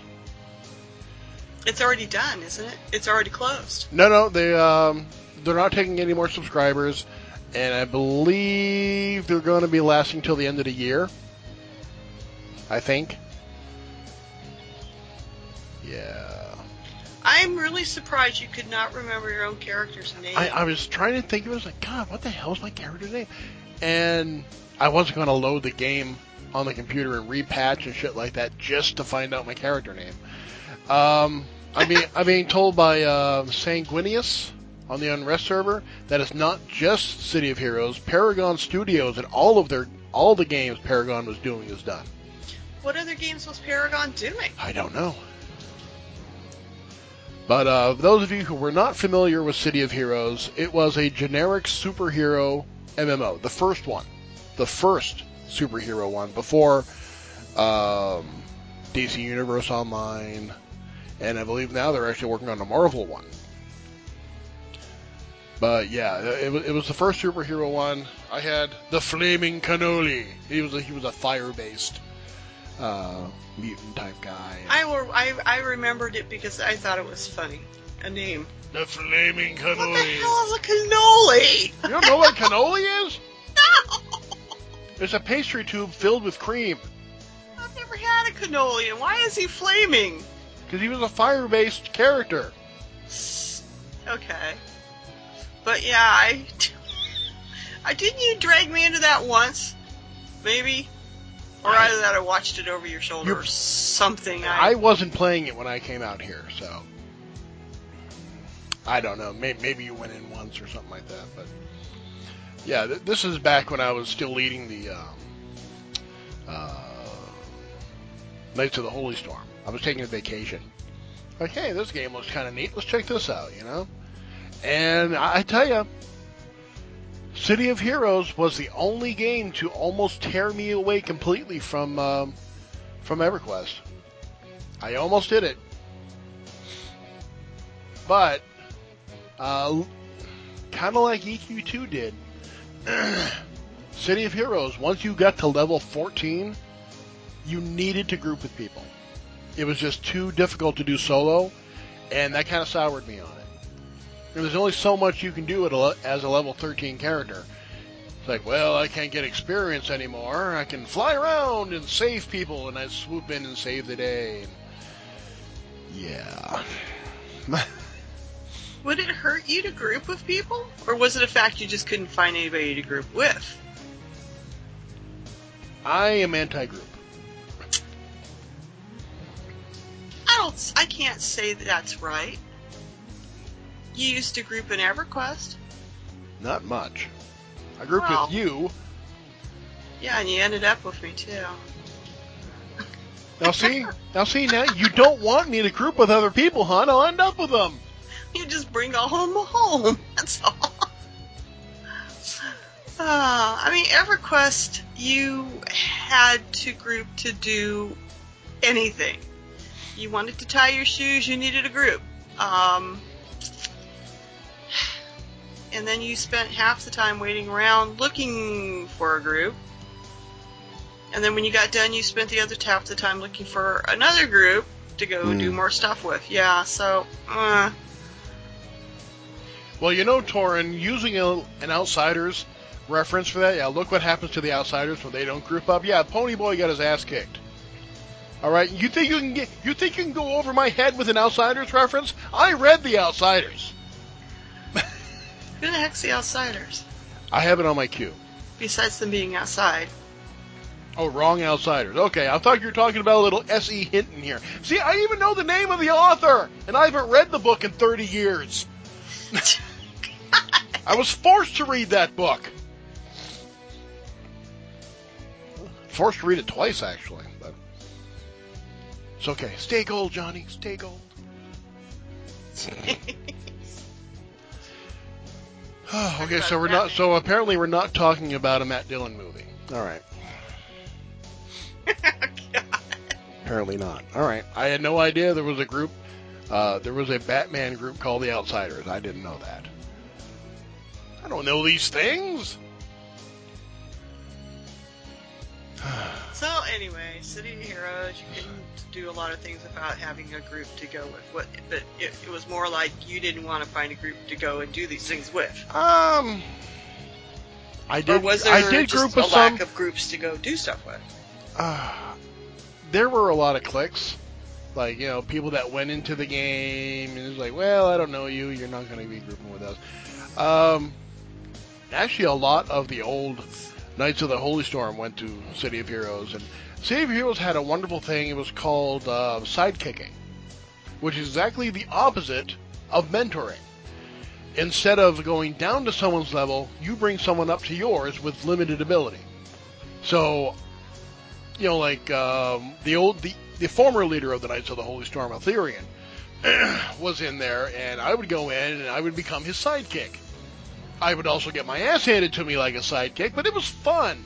Speaker 5: It's already done, isn't it? It's already closed.
Speaker 1: No, they're not taking any more subscribers, and I believe they're going to be lasting till the end of the year. I think. Yeah.
Speaker 5: I'm really surprised you could not remember your own character's name.
Speaker 1: I was trying to think. It was like, God, what the hell is my character's name? And I wasn't going to load the game on the computer and repatch and shit like that just to find out my character name. I'm being told by Sanguinius on the Unrest server that it's not just City of Heroes. Paragon Studios and all the games Paragon was doing is done.
Speaker 5: What other games was Paragon doing?
Speaker 1: I don't know. But those of you who were not familiar with City of Heroes, it was a generic superhero MMO. The first one. The first superhero one before DC Universe Online. And I believe now they're actually working on a Marvel one. But yeah, it was the first superhero one. I had the Flaming Cannoli. He was a fire-based mutant type guy.
Speaker 5: I remembered it because I thought it was funny. A name.
Speaker 1: The Flaming Cannoli.
Speaker 5: What the hell is a cannoli?
Speaker 1: You don't know what cannoli is?
Speaker 5: No!
Speaker 1: It's a pastry tube filled with cream.
Speaker 5: I've never had a cannoli, and why is he flaming?
Speaker 1: Because he was a fire-based character.
Speaker 5: Okay. But yeah, I didn't you drag me into that once, maybe, or either that I watched it over your shoulder or something.
Speaker 1: I wasn't playing it when I came out here, so I don't know. Maybe you went in once or something like that. But yeah, this is back when I was still leading the Knights of the Holy Storm. I was taking a vacation. Like, hey, this game looks kind of neat. Let's check this out, you know? And I tell you, City of Heroes was the only game to almost tear me away completely from EverQuest. I almost did it. But, kind of like EQ2 did, City of Heroes, once you got to level 14, you needed to group with people. It was just too difficult to do solo, and that kind of soured me on it. There's only so much you can do as a level 13 character. It's like, well, I can't get experience anymore. I can fly around and save people, and I swoop in and save the day. And yeah.
Speaker 5: Would it hurt you to group with people? Or was it a fact you just couldn't find anybody to group with?
Speaker 1: I am anti-group.
Speaker 5: I can't say that's right. You used to group in EverQuest.
Speaker 1: Not much. I grouped with you.
Speaker 5: Yeah, and you ended up with me too.
Speaker 1: Now see, now you don't want me to group with other people, hon. I'll end up with them.
Speaker 5: You just bring all of them home. That's all. I mean, EverQuest, you had to group to do anything. You wanted to tie your shoes, you needed a group. And then you spent half the time waiting around looking for a group. And then when you got done, you spent the other half the time looking for another group to go do more stuff with. Yeah, so,
Speaker 1: Well, you know, Torin, using an Outsiders reference for that, yeah, look what happens to the Outsiders when they don't group up. Yeah, Ponyboy got his ass kicked. All right, you think you can go over my head with an Outsiders reference? I read the Outsiders.
Speaker 5: Who the heck's the Outsiders?
Speaker 1: I have it on my queue.
Speaker 5: Besides them being outside.
Speaker 1: Oh, wrong Outsiders. Okay, I thought you were talking about a little S.E. Hinton here. See, I even know the name of the author, and I haven't read the book in 30 years. I was forced to read that book. Forced to read it twice, actually. But it's okay. Stay gold, Johnny. Stay gold. Okay, so we're not. So apparently, we're not talking about a Matt Dillon movie. All right. Apparently not. All right. I had no idea there was a group. There was a Batman group called the Outsiders. I didn't know that. I don't know these things.
Speaker 5: So anyway, City of Heroes, you can do a lot of things without having a group to go with. But it was more like you didn't want to find a group to go and do these things with.
Speaker 1: I did.
Speaker 5: Or was there
Speaker 1: I did
Speaker 5: just
Speaker 1: group with
Speaker 5: a lack of groups to go do stuff with?
Speaker 1: There were a lot of cliques. Like, you know, people that went into the game and it was like, well, I don't know you. You're not going to be grouping with us. Actually, a lot of the old Knights of the Holy Storm went to City of Heroes, and City of Heroes had a wonderful thing. It was called sidekicking, which is exactly the opposite of mentoring. Instead of going down to someone's level, you bring someone up to yours with limited ability. So, you know, like the former leader of the Knights of the Holy Storm, Aetherian, was in there, and I would go in and I would become his sidekick. I would also get my ass handed to me like a sidekick, but it was fun.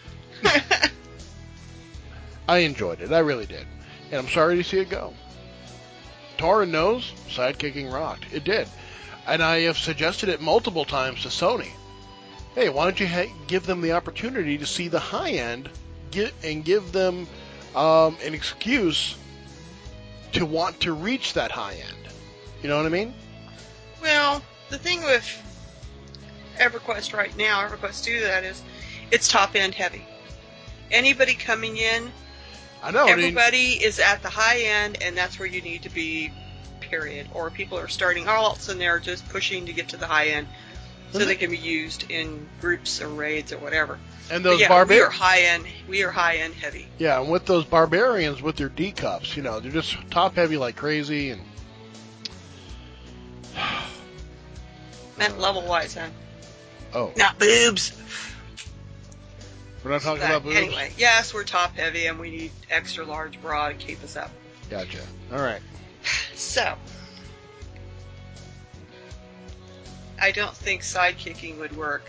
Speaker 1: I enjoyed it. I really did. And I'm sorry to see it go. Torin knows sidekicking rocked. It did. And I have suggested it multiple times to Sony. Hey, why don't you give them the opportunity to see the high end and give them an excuse to want to reach that high end. You know what I mean?
Speaker 5: Well, the thing with EverQuest right now, EverQuest 2, that is, it's top-end heavy. Anybody coming in,
Speaker 1: I know.
Speaker 5: everybody is at the high end, and that's where you need to be, period. Or people are starting alts, and they're just pushing to get to the high end. so they can be used in groups or raids or whatever.
Speaker 1: And those
Speaker 5: we are
Speaker 1: barbarians.
Speaker 5: high end. We are high end heavy.
Speaker 1: Yeah, and with those barbarians with their D cups, they're just top heavy like crazy, and
Speaker 5: Meant level wise, huh?
Speaker 1: oh,
Speaker 5: Not boobs.
Speaker 1: we're not talking
Speaker 5: But
Speaker 1: about boobs.
Speaker 5: anyway, yes, we're top heavy and we need extra large bra to keep us up.
Speaker 1: Gotcha. All right.
Speaker 5: So, I don't think sidekicking would work.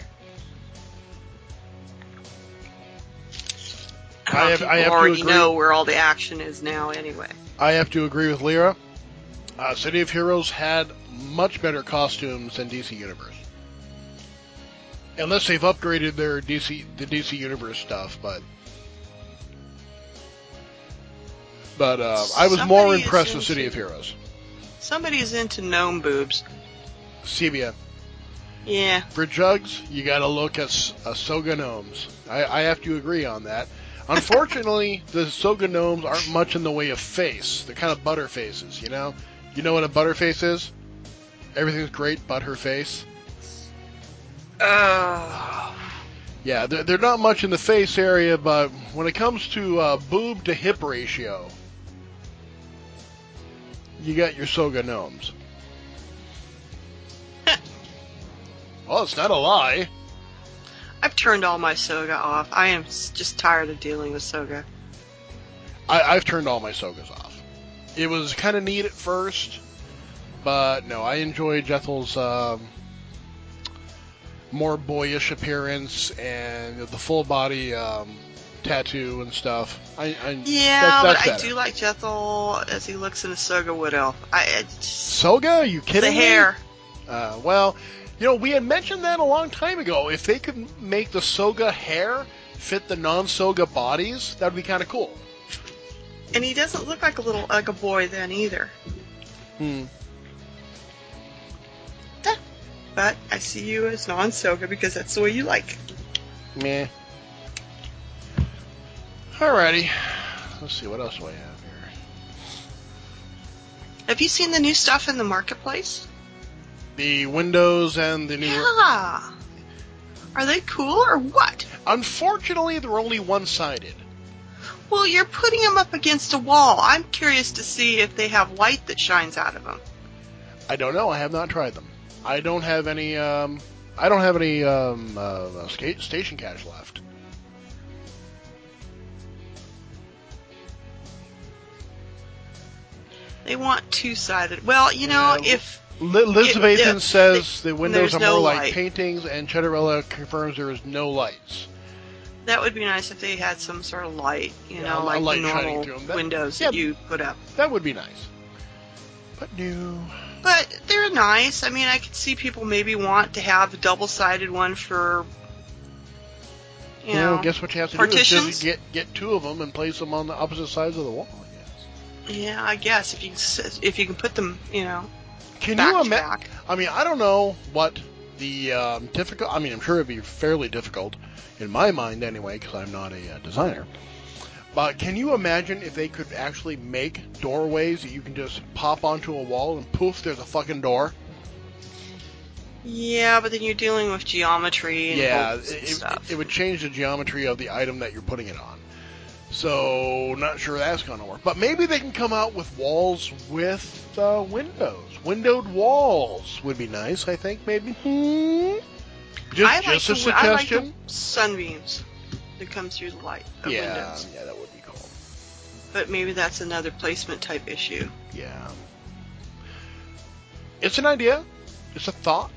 Speaker 1: I have
Speaker 5: People
Speaker 1: to
Speaker 5: already
Speaker 1: agree.
Speaker 5: know where all the action is now anyway.
Speaker 1: I have to agree with Lyra. City of Heroes had much better costumes than DC Universe. Unless they've upgraded the DC Universe stuff, but I was more
Speaker 5: Somebody is
Speaker 1: impressed with
Speaker 5: into-
Speaker 1: City of Heroes.
Speaker 5: Somebody's into gnome boobs.
Speaker 1: Sebia.
Speaker 5: Yeah.
Speaker 1: For Jugs, you gotta look at Soga Gnomes. I have to agree on that. Unfortunately, the Soga Gnomes aren't much in the way of face. They're kind of butter faces, You know what a butter face is? Everything's great but her face.
Speaker 5: Oh.
Speaker 1: Yeah, they're not much in the face area, but when it comes to boob to hip ratio, you got your Soga Gnomes. Well, it's not a lie.
Speaker 5: I've turned all my Soga off. I am just tired of dealing with Soga.
Speaker 1: I've turned all my Sogas off. It was kind of neat at first, but no, I enjoy Jethel's more boyish appearance and the full body tattoo and stuff.
Speaker 5: Yeah, but
Speaker 1: that's
Speaker 5: I
Speaker 1: better.
Speaker 5: do like Jethel as he looks in a Soga Wood Elf.
Speaker 1: Soga? Are you kidding
Speaker 5: the
Speaker 1: me?
Speaker 5: hair.
Speaker 1: Well, we had mentioned that a long time ago. If they could make the Soga hair fit the non-Soga bodies, that would be kind of cool.
Speaker 5: And he doesn't look like a boy then either. But I see you as non-Soga because that's the way you like.
Speaker 1: Meh. Alrighty. Let's see, what else do I have here?
Speaker 5: Have you seen the new stuff in the marketplace?
Speaker 1: The windows and the new...
Speaker 5: Yeah. Are they cool or what?
Speaker 1: Unfortunately, they're only one-sided.
Speaker 5: Well, you're putting them up against a wall. I'm curious to see if they have light that shines out of them.
Speaker 1: I don't know. I have not tried them. I don't have any station cash left.
Speaker 5: They want two-sided. Well, if...
Speaker 1: Elizabethan says the windows
Speaker 5: there's
Speaker 1: are
Speaker 5: no
Speaker 1: more like
Speaker 5: light.
Speaker 1: paintings, and Cheddarella confirms there is no lights.
Speaker 5: That would be nice if they had some sort of light,
Speaker 1: Yeah, a
Speaker 5: like
Speaker 1: light
Speaker 5: the
Speaker 1: shining
Speaker 5: normal
Speaker 1: through 'em. That-
Speaker 5: windows
Speaker 1: yeah.
Speaker 5: that you put up.
Speaker 1: That would be nice. But no.
Speaker 5: But they're nice. I mean, I could see people maybe want to have a double-sided one for,
Speaker 1: Well, guess what you have to
Speaker 5: partitions?
Speaker 1: do is just get two of them and place them on the opposite sides of the wall, I guess.
Speaker 5: Yeah, I guess if you can put them,
Speaker 1: Can
Speaker 5: back
Speaker 1: you
Speaker 5: to
Speaker 1: imagine?
Speaker 5: back.
Speaker 1: I mean, I don't know what the difficult... I mean, I'm sure it'd be fairly difficult, in my mind anyway, because I'm not a designer. But can you imagine if they could actually make doorways that you can just pop onto a wall and poof, there's a fucking door?
Speaker 5: Yeah, but then you're dealing with geometry and
Speaker 1: Yeah,
Speaker 5: bolts and stuff.
Speaker 1: it would change the geometry of the item that you're putting it on. So, not sure that's going to work. But maybe they can come out with walls with windows. Windowed walls would be nice, I think, maybe. Just a
Speaker 5: I
Speaker 1: suggestion.
Speaker 5: like the sunbeams that come through the light of windows.
Speaker 1: Yeah, that would be cool.
Speaker 5: But maybe that's another placement type issue.
Speaker 1: Yeah. It's an idea. It's a thought.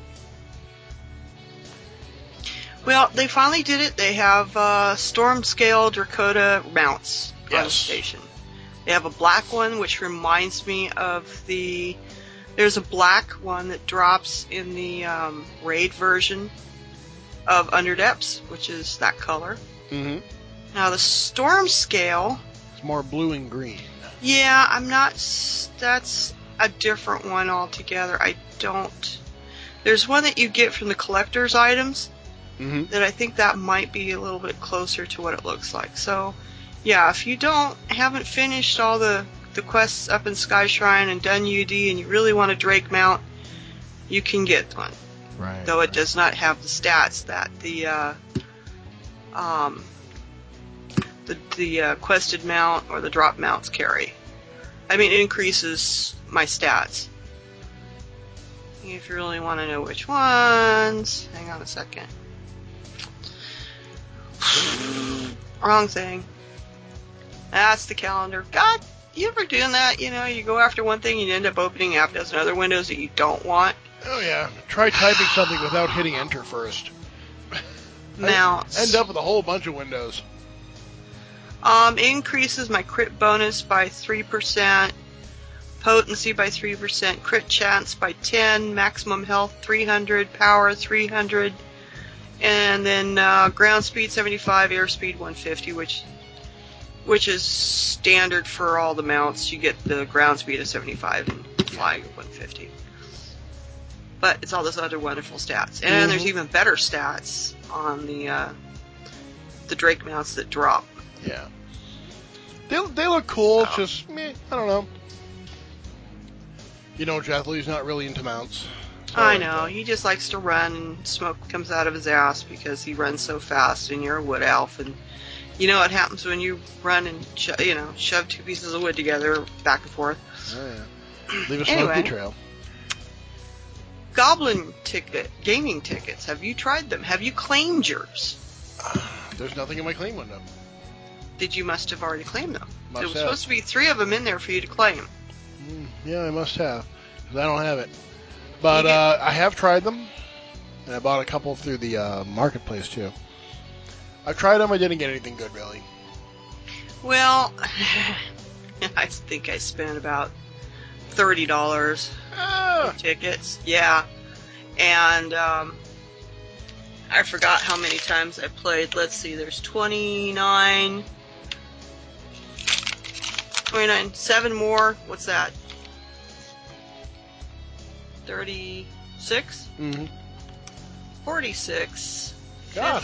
Speaker 5: Well, they finally did it. They have storm scale Dracota mounts on the
Speaker 1: Yes.
Speaker 5: station. They have a black one, which reminds me of there's a black one that drops in the raid version of Under Depths, which is that color.
Speaker 1: Mm-hmm.
Speaker 5: Now the storm scale,
Speaker 1: It's more blue and green.
Speaker 5: yeah, that's a different one altogether. There's one that you get from the collector's items
Speaker 1: Mm-hmm.
Speaker 5: that I think that might be a little bit closer to what it looks like. So, yeah, if you haven't finished all the quests up in Sky Shrine and done UD and you really want a Drake mount, you can get one.
Speaker 1: Right.
Speaker 5: though it does not have the stats that the quested mount or the drop mounts carry. I mean, it increases my stats. If you really want to know which ones, hang on a second. Wrong thing. That's the calendar. God, you ever doing that? You know, you go after one thing and you end up opening half a dozen other windows that you don't want.
Speaker 1: Oh yeah. Try typing something without hitting enter first.
Speaker 5: Mounts.
Speaker 1: End up with a whole bunch of windows.
Speaker 5: Increases my crit bonus by 3%, potency by 3%, crit chance by 10, maximum health 300, power 300, and then ground speed 75, airspeed 150, which is standard for all the mounts. You get the ground speed of 75 and flying of 150. But it's all those other wonderful stats. And there's even better stats on the Drake mounts that drop.
Speaker 1: Yeah. They look cool, it's just, meh, I don't know. You know, Jethly's not really into mounts. So
Speaker 5: I know, he just likes to run and smoke comes out of his ass because he runs so fast and you're a wood elf, and you know what happens when you run and shove two pieces of wood together back and forth.
Speaker 1: Oh, yeah. Leave a smoky trail.
Speaker 5: Goblin gaming tickets, have you tried them? Have you claimed yours?
Speaker 1: There's nothing in my claim window.
Speaker 5: You must have already claimed them.
Speaker 1: Must
Speaker 5: there was
Speaker 1: have.
Speaker 5: supposed to be 3 of them in there for you to claim.
Speaker 1: Yeah, I must have, because I don't have it. But I have tried them, and I bought a couple through the marketplace too. I tried them, I didn't get anything good really.
Speaker 5: Well, I think I spent about $30 for tickets. Yeah. And I forgot how many times I played. Let's see, there's 29, 7 more. What's that? 36? 46.
Speaker 1: God,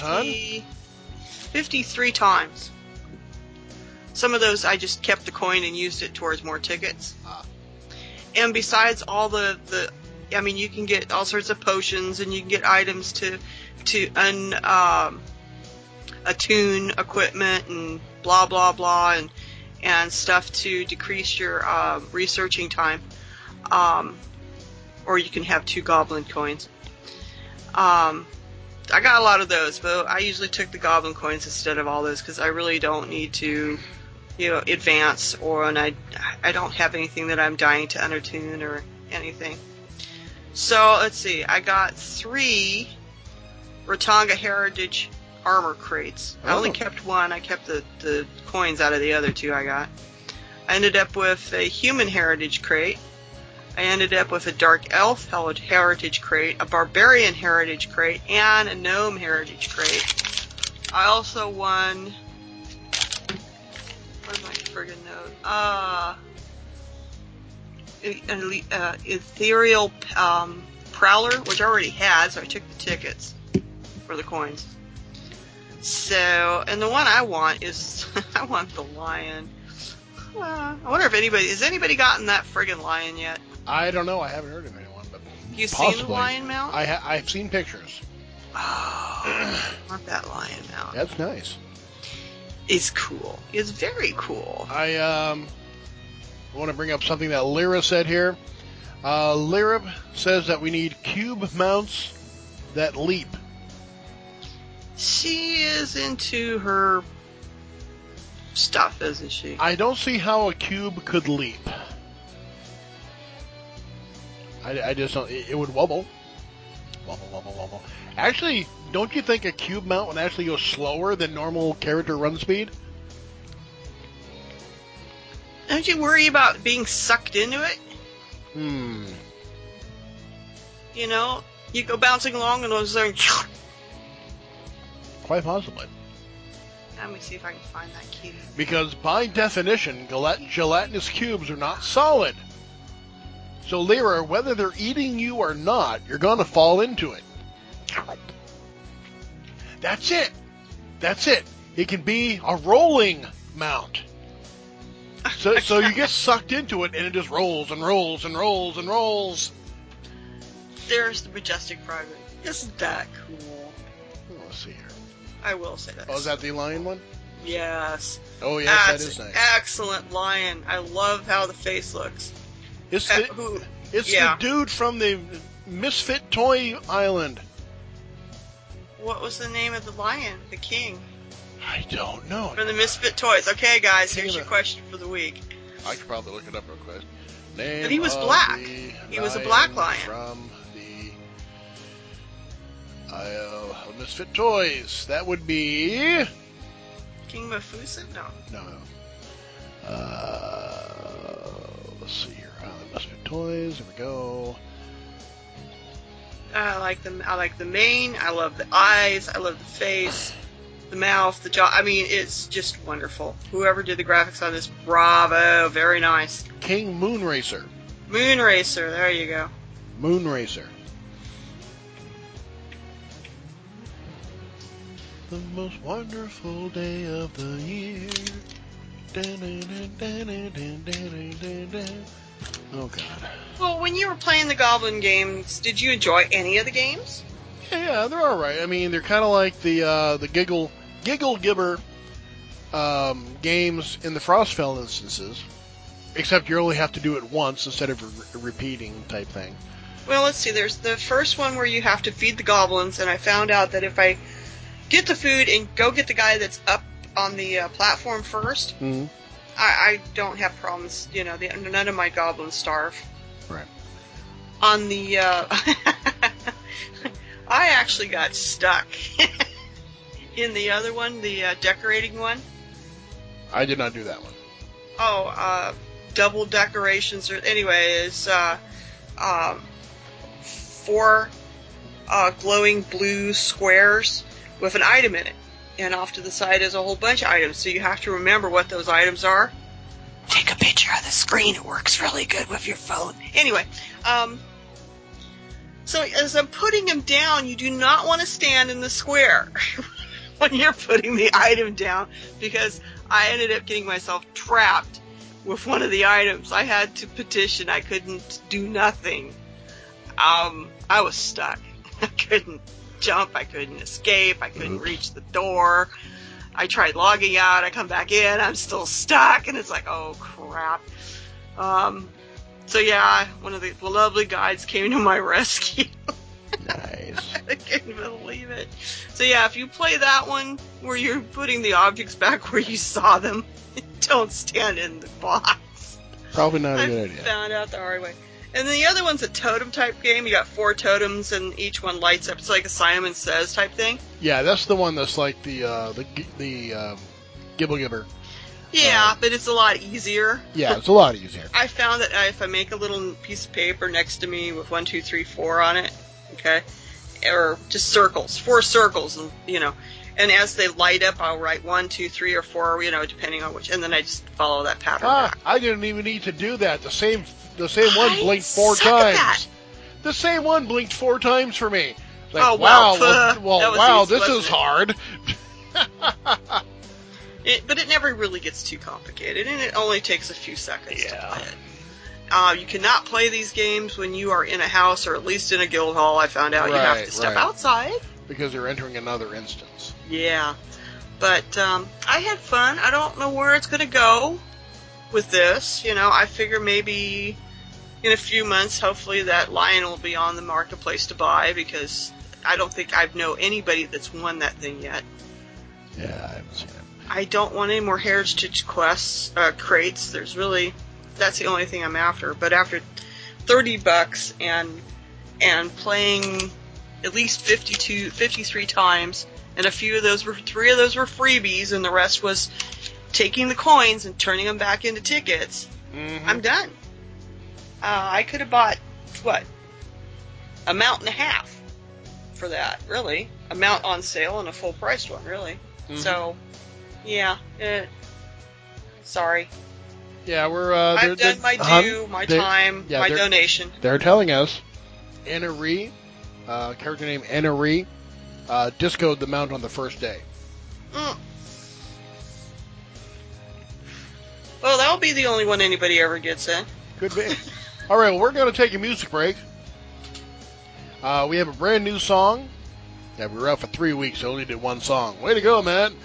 Speaker 5: 53 times. Some of those I just kept the coin and used it towards more tickets. And besides all I mean, you can get all sorts of potions and you can get items to attune equipment and blah blah blah and stuff to decrease your researching time. Or you can have 2 goblin coins. I got a lot of those, but I usually took the goblin coins instead of all those because I really don't need to, advance, and I don't have anything that I'm dying to unattune or anything. So let's see, I got 3 Rotanga Heritage armor crates. I only kept 1. I kept the coins out of the other 2 I got. I ended up with a Human Heritage crate. I ended up with a Dark Elf Heritage crate, a Barbarian Heritage crate, and a Gnome Heritage crate. I also won... Where's my friggin' note? Ethereal Prowler, which I already had, so I took the tickets for the coins. So, and the one I want is... I want the lion. I wonder if has anybody gotten that friggin' lion yet?
Speaker 1: I don't know. I haven't heard of anyone, but
Speaker 5: you
Speaker 1: possibly.
Speaker 5: Seen the lion mount?
Speaker 1: I've seen pictures.
Speaker 5: Oh, I want that lion mount.
Speaker 1: That's nice.
Speaker 5: It's cool. It's very cool.
Speaker 1: I want to bring up something that Lyra said here. Lyra says that we need cube mounts that leap.
Speaker 5: She is into her stuff, isn't she?
Speaker 1: I don't see how a cube could leap. I just don't. It would wobble. Wobble. Actually, don't you think a cube mount would actually go slower than normal character run speed?
Speaker 5: Don't you worry about being sucked into it? You go bouncing along and all of a sudden...
Speaker 1: Quite possibly.
Speaker 5: Let me see if I can find that cube.
Speaker 1: Because by definition, gelatinous cubes are not solid. So, Lyra, whether they're eating you or not, you're going to fall into it. That's it. It can be a rolling mount. So you get sucked into it, and it just rolls and rolls and rolls and rolls.
Speaker 5: There's the majestic progress. Isn't that cool?
Speaker 1: Let's see here.
Speaker 5: I will say that.
Speaker 1: Oh, is that the lion one?
Speaker 5: Yes.
Speaker 1: Oh, yes,
Speaker 5: That's
Speaker 1: that is nice.
Speaker 5: an excellent lion. I love how the face looks.
Speaker 1: It's
Speaker 5: Yeah.
Speaker 1: the dude from the Misfit Toy Island.
Speaker 5: What was the name of the lion? The king.
Speaker 1: I don't know.
Speaker 5: From the Misfit Toys. Okay, guys, here's
Speaker 1: King
Speaker 5: your
Speaker 1: of-
Speaker 5: question for the week.
Speaker 1: I could probably look it up real quick. Name
Speaker 5: But he was
Speaker 1: of
Speaker 5: black.
Speaker 1: the
Speaker 5: He was a black lion.
Speaker 1: From the Misfit Toys. That would be...
Speaker 5: King Mufasa? No.
Speaker 1: No. Let's see here. Misfit Toys. There we go.
Speaker 5: I like the mane. I love the eyes. I love the face, the mouth, the jaw. I mean, it's just wonderful. Whoever did the graphics on this, bravo. Very nice.
Speaker 1: King Moonracer.
Speaker 5: Moonracer. There you go.
Speaker 1: Moonracer. The most wonderful day of the year. Oh, God.
Speaker 5: Well, when you were playing the Goblin games, did you enjoy any of the games?
Speaker 1: Yeah, they're all right. I mean, they're kind of like the Giggle Gibber games in the Frostfell instances, except you only have to do it once instead of repeating type thing.
Speaker 5: Well, let's see. There's the first one where you have to feed the goblins, and I found out that if I get the food and go get the guy that's up on the platform first,
Speaker 1: Mm-hmm.
Speaker 5: I don't have problems. You know, none of my goblins starve.
Speaker 1: Right.
Speaker 5: On the, I actually got stuck in the other one, the decorating one.
Speaker 1: I did not do that one.
Speaker 5: Oh, double decorations, or anyway, it's 4 glowing blue squares with an item in it. And off to the side is a whole bunch of items, so you have to remember what those items are. Take a picture of the screen. It works really good with your phone. Anyway, so as I'm putting them down, you do not want to stand in the square when you're putting the item down, because I ended up getting myself trapped with one of the items. I had to petition. I couldn't do nothing. I was stuck. I couldn't jump. I couldn't escape. I couldn't reach the door. I tried logging out. I come back in. I'm still stuck. And it's like, oh, crap. So, yeah, one of the lovely guides came to my rescue.
Speaker 1: Nice.
Speaker 5: I couldn't believe it. So, yeah, if you play that one where you're putting the objects back where you saw them, don't stand in the box.
Speaker 1: Probably not a
Speaker 5: I
Speaker 1: good idea.
Speaker 5: found out the hard way. And then the other one's a totem type game. You got 4 totems, and each one lights up. It's like a Simon Says type thing.
Speaker 1: Yeah, that's the one that's like the Gibble Gibber.
Speaker 5: Yeah, but it's a lot easier.
Speaker 1: Yeah, it's a lot easier.
Speaker 5: I found that if I make a little piece of paper next to me with 1, 2, 3, 4 on it, okay, or just circles, 4 circles, and and as they light up, I'll write 1, 2, 3, or 4, depending on which, and then I just follow that pattern back.
Speaker 1: I didn't even need to do that. The same one blinked
Speaker 5: I
Speaker 1: 4
Speaker 5: suck at
Speaker 1: times.
Speaker 5: that.
Speaker 1: The same one blinked 4 times for me. Like,
Speaker 5: Oh,
Speaker 1: wow,
Speaker 5: that was
Speaker 1: wow,
Speaker 5: easy,
Speaker 1: this is
Speaker 5: wasn't it?
Speaker 1: hard.
Speaker 5: But it never really gets too complicated, and it only takes a few seconds to
Speaker 1: Yeah.
Speaker 5: play it. You cannot play these games when you are in a house, or at least in a guild hall. I found out you have
Speaker 1: Right,
Speaker 5: to step
Speaker 1: right.
Speaker 5: outside.
Speaker 1: Because you're entering another instance.
Speaker 5: Yeah, but I had fun. I don't know where it's going to go with this. I figure maybe in a few months, hopefully, that lion will be on the marketplace to buy, because I don't think I know anybody that's won that thing yet.
Speaker 1: Yeah, I haven't seen it.
Speaker 5: I don't want any more Heritage Quests crates. That's the only thing I'm after. But after $30 and playing at least 53 times, and 3 of those were freebies, and the rest was taking the coins and turning them back into tickets,
Speaker 1: Mm-hmm.
Speaker 5: I'm done. I could have bought, a mount and a half for that, really. A mount on sale and a full priced one, really.
Speaker 1: Mhm.
Speaker 5: So, yeah. Sorry.
Speaker 1: Yeah, we're.
Speaker 5: I've done my due, my time, my
Speaker 1: they're-
Speaker 5: donation.
Speaker 1: They're telling us Anna Ree, character named Anna Ree, discoed the mount on the first day.
Speaker 5: Mm. Well, that'll be the only one anybody ever gets in.
Speaker 1: Could be. All right, well, we're going to take a music break. We have a brand new song. Yeah, we were out for 3 weeks, so only did one song. Way to go, man.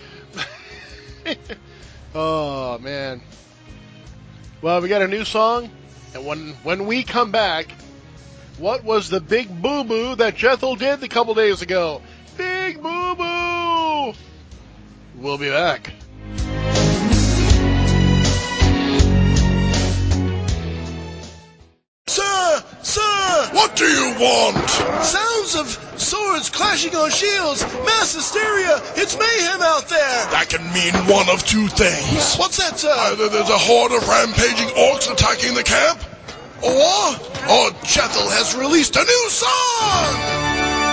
Speaker 1: Oh, man. Well, we got a new song, and when we come back, what was the big boo-boo that Jethel did a couple days ago? Big boo-boo! We'll be back.
Speaker 4: Sir! What do you want?
Speaker 6: Sounds of swords clashing on shields! Mass hysteria! It's mayhem out there!
Speaker 4: That can mean one of two things.
Speaker 6: What's that, sir?
Speaker 4: Either there's a horde of rampaging orcs attacking the camp, or Jethel has released a new song!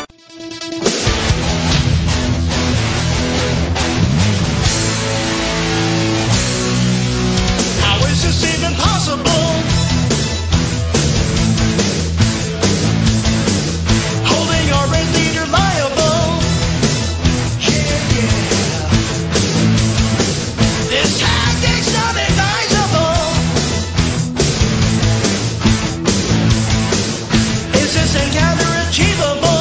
Speaker 6: How is this even possible? Holding our red leader liable. Yeah. This tactic's not advisable. Is this encounter achievable?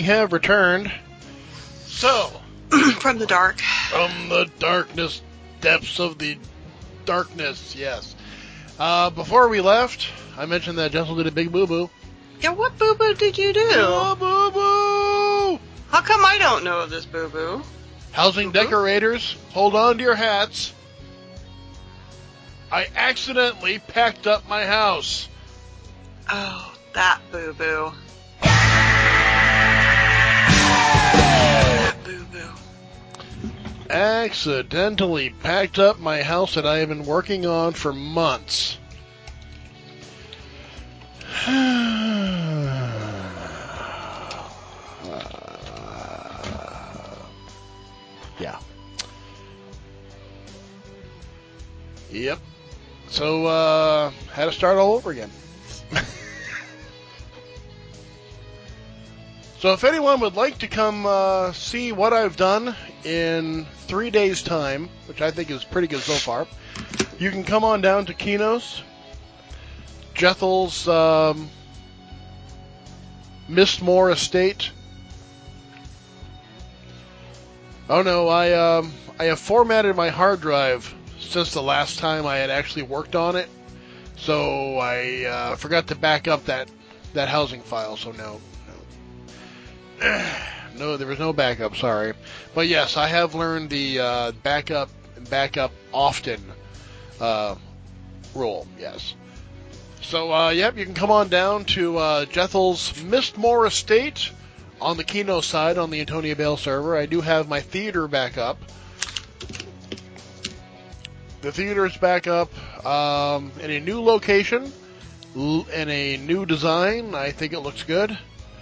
Speaker 1: we have returned. So,
Speaker 5: From the dark.
Speaker 1: from the darkness, depths of the darkness, yes. Before we left, I mentioned that Jessel did a big boo-boo.
Speaker 5: Yeah, what boo-boo did you do?
Speaker 1: Oh, boo-boo!
Speaker 5: How come I don't know of this boo-boo?
Speaker 1: Housing decorators, hold on to your hats. I accidentally packed up my house.
Speaker 5: Oh, that boo-boo. That boo-boo.
Speaker 1: Accidentally packed up my house that I have been working on for months. Yeah. Yep. So, had to start all over again. So if anyone would like to come see what I've done in 3 days' time, which I think is pretty good so far, you can come on down to Keno's, Jethel's Mistmore Estate. Oh no, I have formatted my hard drive since the last time I had actually worked on it, so I forgot to back up that housing file, so no. No, there was no backup, sorry. But yes, I have learned the backup often rule, yes. So, yep, you can come on down to Jethel's Mistmore Estate on the Keno side on the Antonia Bale server. I do have my theater back up. The theater's back up in a new location, in a new design. I think it looks good.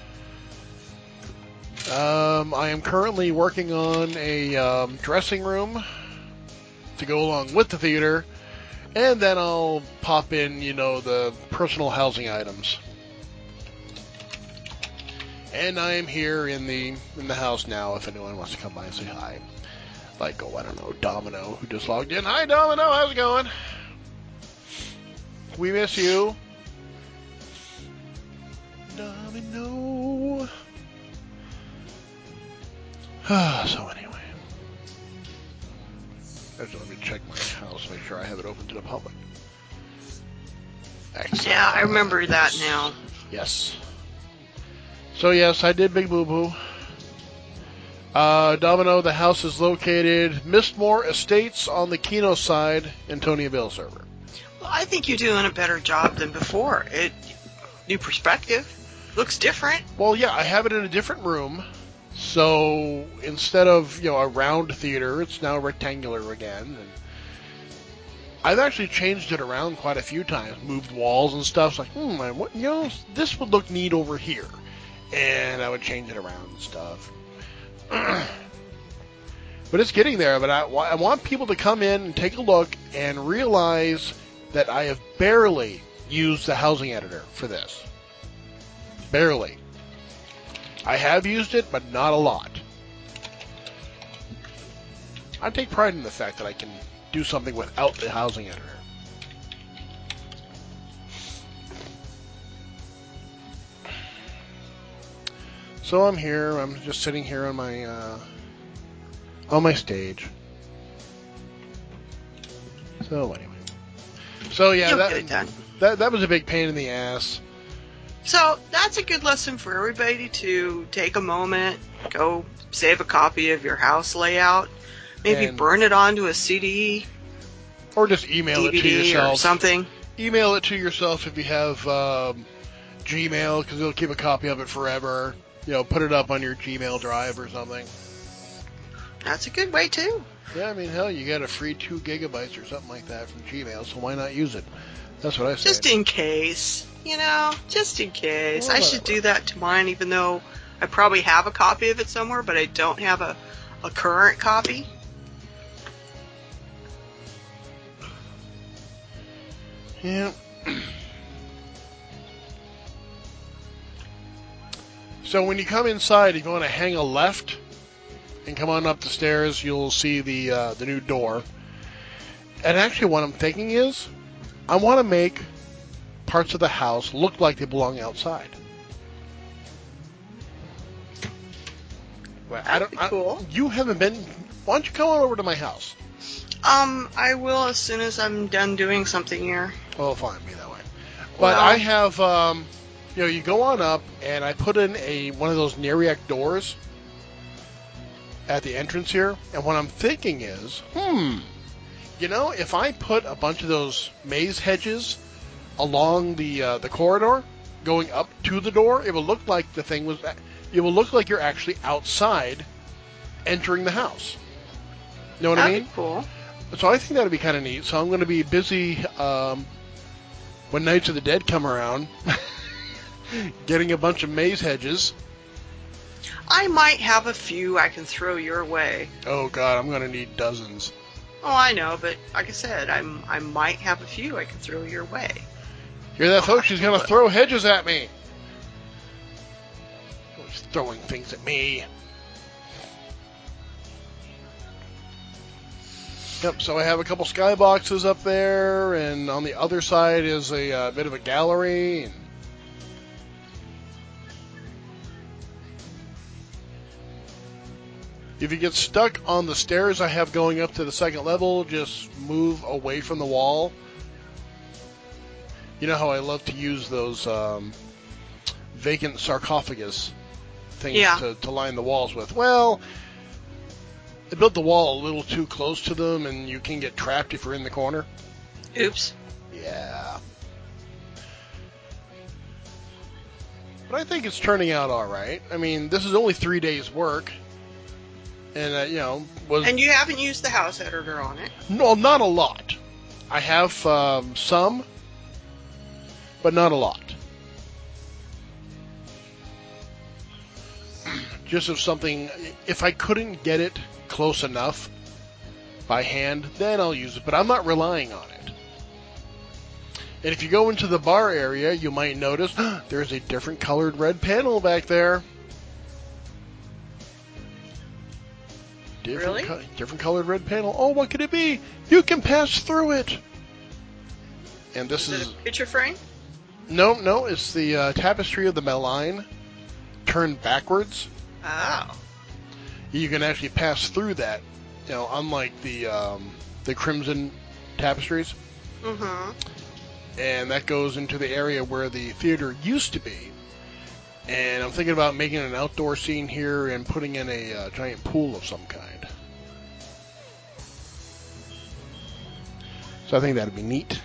Speaker 1: I am currently working on a dressing room to go along with the theater, and then I'll pop in, the personal housing items. And I am here in the house now. If anyone wants to come by and say hi, like I don't know, Domino, who just logged in. Hi, Domino, how's it going? We miss you, Domino. So anyway, let me check my house, make sure I have it open to the public. Excellent.
Speaker 5: Yeah, I remember that now.
Speaker 1: Yes. So yes, I did Big Boo Boo. Domino, the house is located Mistmore Estates on the Keno side, Antonia Bale server.
Speaker 5: Well, I think you're doing a better job than before. New perspective. Looks different.
Speaker 1: Well, yeah, I have it in a different room. So instead of, a round theater, it's now rectangular again. And I've actually changed it around quite a few times, moved walls and stuff. It's like, this would look neat over here. And I would change it around and stuff. But it's getting there. But I want people to come in and take a look and realize that I have barely used the housing editor for this. Barely. I have used it, but not a lot. I take pride in the fact that I can do something without the housing editor. So I'm here. I'm just sitting here on my stage. So anyway. So yeah,
Speaker 5: You'll get it done.
Speaker 1: that was a big pain in the ass.
Speaker 5: So that's a good lesson for everybody to take a moment, go save a copy of your house layout, maybe
Speaker 1: And-
Speaker 5: burn it onto a CD,
Speaker 1: Or just email it to
Speaker 5: DVD
Speaker 1: yourself.
Speaker 5: or something.
Speaker 1: Email it to yourself if you have Gmail, because it'll keep a copy of it forever. Put it up on your Gmail drive or something.
Speaker 5: That's a good way too.
Speaker 1: Yeah, I mean, hell, you get a free 2 gigabytes or something like that from Gmail, so why not use it? That's what I say.
Speaker 5: Just in case, just in case.
Speaker 1: Well,
Speaker 5: I should do that to mine, even though I probably have a copy of it somewhere, but I don't have a current copy.
Speaker 1: Yeah. So when you come inside, if you want to hang a left and come on up the stairs, you'll see the new door. And actually what I'm thinking is, I want to make parts of the house look like they belong outside. Well,
Speaker 5: That'd be cool.
Speaker 1: You haven't been. Why don't you come on over to my house?
Speaker 5: I will as soon as I'm done doing something here.
Speaker 1: Oh, fine, be that way. But
Speaker 5: Well-
Speaker 1: I have, you go on up, and I put in one of those Neriac doors at the entrance here, and what I'm thinking is, if I put a bunch of those maze hedges along the corridor going up to the door, it will look like it will look like you're actually outside entering the house. You know what I
Speaker 5: That'd
Speaker 1: mean?
Speaker 5: be cool.
Speaker 1: So I think that would be kind of neat. So I'm going to be busy when Nights of the Dead come around, getting a bunch of maze hedges.
Speaker 5: I might have a few I can throw your way.
Speaker 1: Oh God, I'm going to need dozens.
Speaker 5: Oh, I know, but like I said, I might have a few I can throw your way.
Speaker 1: Hear that, folks? She's going to throw hedges at me. Always throwing things at me. Yep, so I have a couple skyboxes up there, and on the other side is a bit of a gallery. And if you get stuck on the stairs I have going up to the second level, just move away from the wall. You know how I love to use those vacant sarcophagus things to line the walls with. Well, they built the wall a little too close to them, and you can get trapped if you're in the corner.
Speaker 5: Oops.
Speaker 1: Yeah. But I think it's turning out all right. I mean, this is only 3 days' work. And,
Speaker 5: And you haven't used the house editor on it?
Speaker 1: No, not a lot. I have some, but not a lot. Just if I couldn't get it close enough by hand, then I'll use it, but I'm not relying on it. And if you go into the bar area, you might notice there's a different colored red panel back there.
Speaker 5: Really?
Speaker 1: Different colored red panel. Oh, what could it be? You can pass through it. And this
Speaker 5: is it a picture frame?
Speaker 1: No, it's the Tapestry of the Malign turned backwards.
Speaker 5: Oh.
Speaker 1: You can actually pass through that, unlike the Crimson tapestries.
Speaker 5: Mm-hmm.
Speaker 1: And that goes into the area where the theater used to be. And I'm thinking about making an outdoor scene here and putting in a giant pool of some kind. So I think that'd be neat.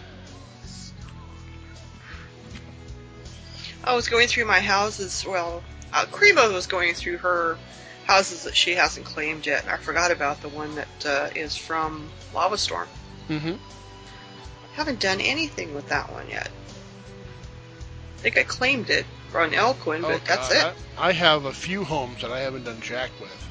Speaker 5: I was going through my houses. Well, Cremo was going through her houses that she hasn't claimed yet, and I forgot about the one that is from Lava Storm.
Speaker 1: Mm-hmm.
Speaker 5: Haven't done anything with that one yet. I think I claimed it on Elquin, but that's it.
Speaker 1: I have a few homes that I haven't done jack with.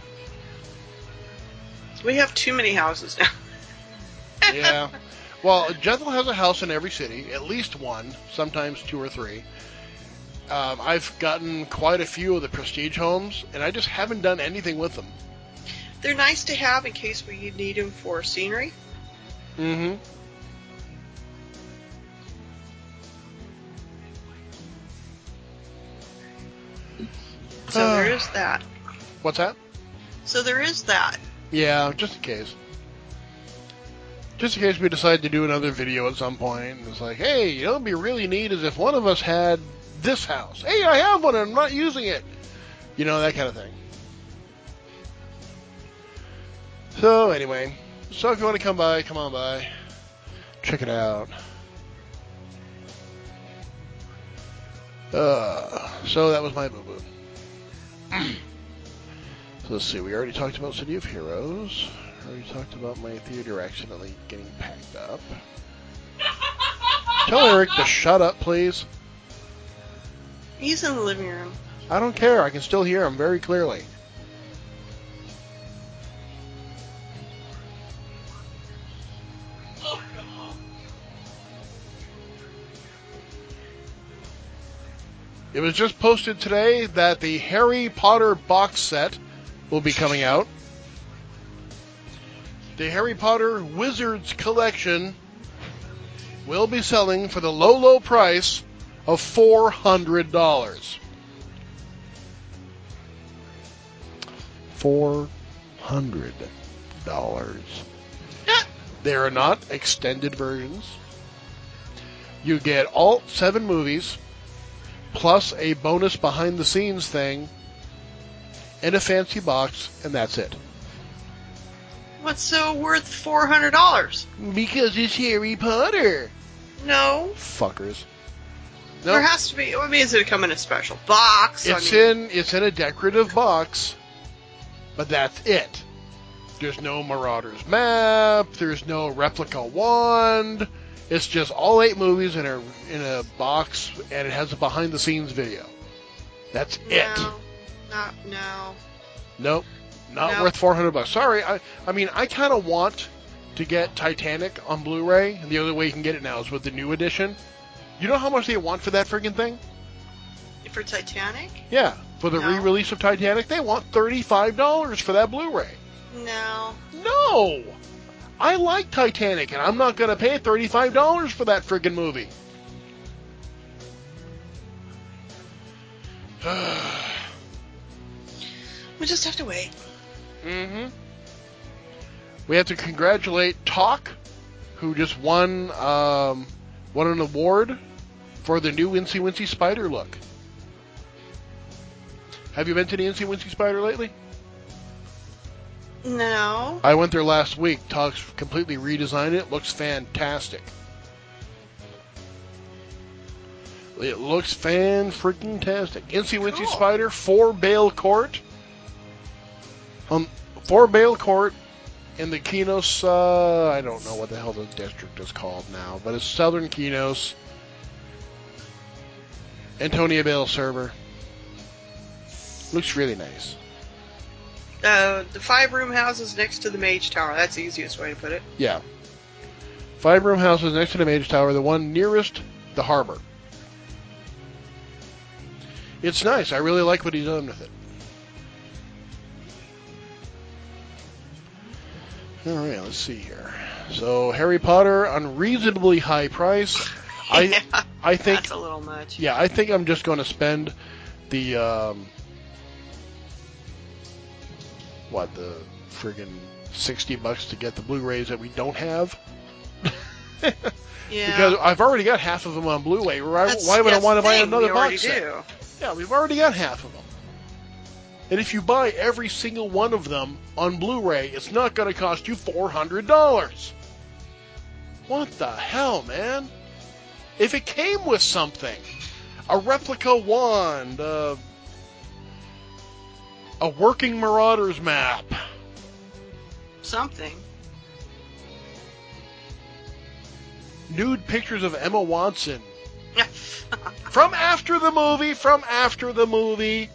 Speaker 5: We have too many houses now.
Speaker 1: Yeah. Well, Jethel has a house in every city, at least one, sometimes 2 or 3. I've gotten quite a few of the prestige homes, and I just haven't done anything with them.
Speaker 5: They're nice to have in case we need them for scenery.
Speaker 1: Mm-hmm.
Speaker 5: So there is that.
Speaker 1: What's that?
Speaker 5: So there is that.
Speaker 1: Yeah, just in case. Just in case we decide to do another video at some point, and it's like, hey, it'd be really neat is if one of us had this house. Hey, I have one and I'm not using it. That kind of thing. So, anyway. So if you want to come by, come on by. Check it out. So that was my boo-boo. So let's see, we already talked about City of Heroes. Already talked about my theater accidentally getting packed up. Tell Eric to shut up, please.
Speaker 5: He's in the living room.
Speaker 1: I don't care, I can still hear him very clearly. It was just posted today that the Harry Potter box set will be coming out. The Harry Potter Wizards Collection will be selling for the low, low price of $400. $400. They are not extended versions. You get all 7 movies, plus a bonus behind-the-scenes thing, in a fancy box, and that's it.
Speaker 5: What's so worth $400?
Speaker 1: Because it's Harry Potter.
Speaker 5: No.
Speaker 1: Fuckers.
Speaker 5: There
Speaker 1: Nope.
Speaker 5: has to be. I mean, does it come in a special box?
Speaker 1: It's in a decorative box, but that's it. There's no Marauders map. There's no replica wand. It's just all 8 movies in a box, and it has a behind-the-scenes video. That's it.
Speaker 5: No.
Speaker 1: Nope. Not
Speaker 5: No.
Speaker 1: worth $400. Sorry. I mean, I kind of want to get Titanic on Blu-ray, and the only way you can get it now is with the new edition. You know how much they want for that friggin' thing?
Speaker 5: For Titanic?
Speaker 1: Yeah. For the
Speaker 5: No.
Speaker 1: re-release of Titanic, they want $35 for that Blu-ray.
Speaker 5: No.
Speaker 1: No! I like Titanic, and I'm not going to pay $35 for that friggin' movie.
Speaker 5: We just have to wait.
Speaker 1: Mm-hmm. We have to congratulate Talk, who just won an award for the new Incy Wincy Spider look. Have you been to the Incy Wincy Spider lately?
Speaker 5: No.
Speaker 1: I went there last week. Talk's completely redesigned it. Looks fantastic. It looks fan-freaking-tastic. Incy Wincy
Speaker 5: Cool.
Speaker 1: Spider, 4 Bale Court. 4 Bale Court in the Kinos, I don't know what the hell the district is called now, but it's Southern Kinos. Antonia Bale server. Looks really nice.
Speaker 5: The 5-room houses next to the Mage Tower. That's the easiest way to put it.
Speaker 1: Yeah. 5-room houses next to the Mage Tower, the one nearest the harbor. It's nice. I really like what he's done with it. Alright, let's see here. So, Harry Potter, unreasonably high price.
Speaker 5: Yeah,
Speaker 1: I think,
Speaker 5: that's a little much.
Speaker 1: yeah, I think I'm just going to spend the, the friggin' $60 to get the Blu-rays that we don't have.
Speaker 5: Yeah.
Speaker 1: Because I've already got half of them on Blu-ray. Why
Speaker 5: That's
Speaker 1: would I want to buy
Speaker 5: the thing,
Speaker 1: another
Speaker 5: we already
Speaker 1: box set?
Speaker 5: do.
Speaker 1: Yeah, we've already got half of them. And if you buy every single one of them on Blu-ray, it's not going to cost you $400. What the hell, man? If it came with something, a replica wand, a working Marauders map,
Speaker 5: Something.
Speaker 1: nude pictures of Emma Watson, from after the movie.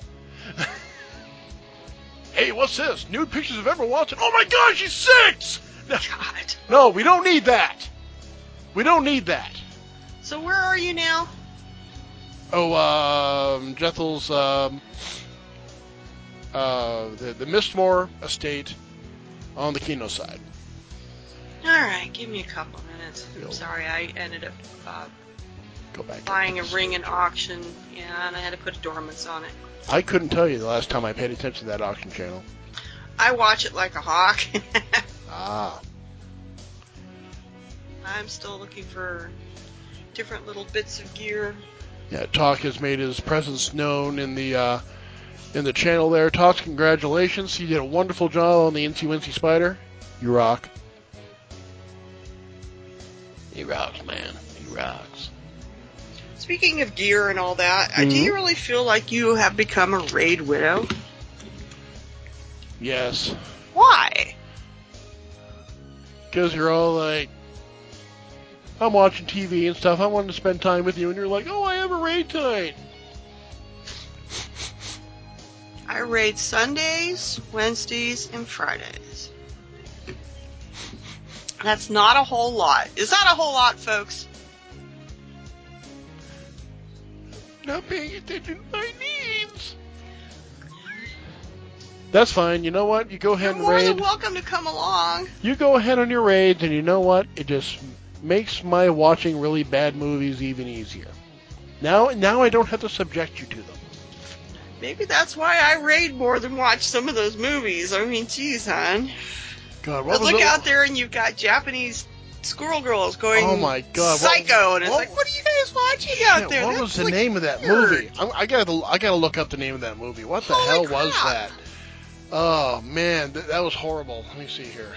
Speaker 1: Hey, what's this? Nude pictures of Emma Watson. Oh my God, she's 6!
Speaker 5: God.
Speaker 1: No, we don't need that. We don't need that.
Speaker 5: So where are you now?
Speaker 1: Oh, Jethel's, the Mistmore estate on the Kino side.
Speaker 5: Alright, give me a couple minutes.
Speaker 1: Yo.
Speaker 5: I'm sorry, I ended up
Speaker 1: Go back.
Speaker 5: buying a ring in auction, and I had to put adornments on it.
Speaker 1: I couldn't tell you the last time I paid attention to that auction channel.
Speaker 5: I watch it like a hawk.
Speaker 1: Ah.
Speaker 5: I'm still looking for different little bits of gear.
Speaker 1: Yeah, Talk has made his presence known in the channel there. Talk, congratulations. You did a wonderful job on the Incy Wincy Spider. You rock. He rocks, man. He rocks.
Speaker 5: Speaking of gear and all that, do you really feel like you have become a Raid Widow?
Speaker 1: Yes.
Speaker 5: Why?
Speaker 1: Because you're all like, I'm watching TV and stuff. I wanted to spend time with you. And you're like, oh, I have a raid tonight.
Speaker 5: I raid Sundays, Wednesdays, and Fridays. That's not a whole lot. Is that a whole lot, folks?
Speaker 1: Not paying attention to my needs. That's fine. You know what? You go ahead
Speaker 5: You're
Speaker 1: and
Speaker 5: more
Speaker 1: raid.
Speaker 5: than welcome to come along.
Speaker 1: You go ahead on your raids, and you know what? It just makes my watching really bad movies even easier. Now I don't have to subject you to them.
Speaker 5: Maybe that's why I raid more than watch some of those movies. I mean, geez, hon.
Speaker 1: God, what
Speaker 5: But
Speaker 1: was
Speaker 5: look
Speaker 1: it?
Speaker 5: out there and you've got Japanese squirrel girls going
Speaker 1: Oh my God,
Speaker 5: psycho, and it's
Speaker 1: what-
Speaker 5: like, what are you guys watching out
Speaker 1: Shit,
Speaker 5: there?
Speaker 1: what
Speaker 5: That's
Speaker 1: was the
Speaker 5: like
Speaker 1: name of that
Speaker 5: weird.
Speaker 1: movie? I gotta look up the name of that movie. What the
Speaker 5: Holy
Speaker 1: hell was
Speaker 5: crap.
Speaker 1: that? Oh man, that was horrible. Let me see here.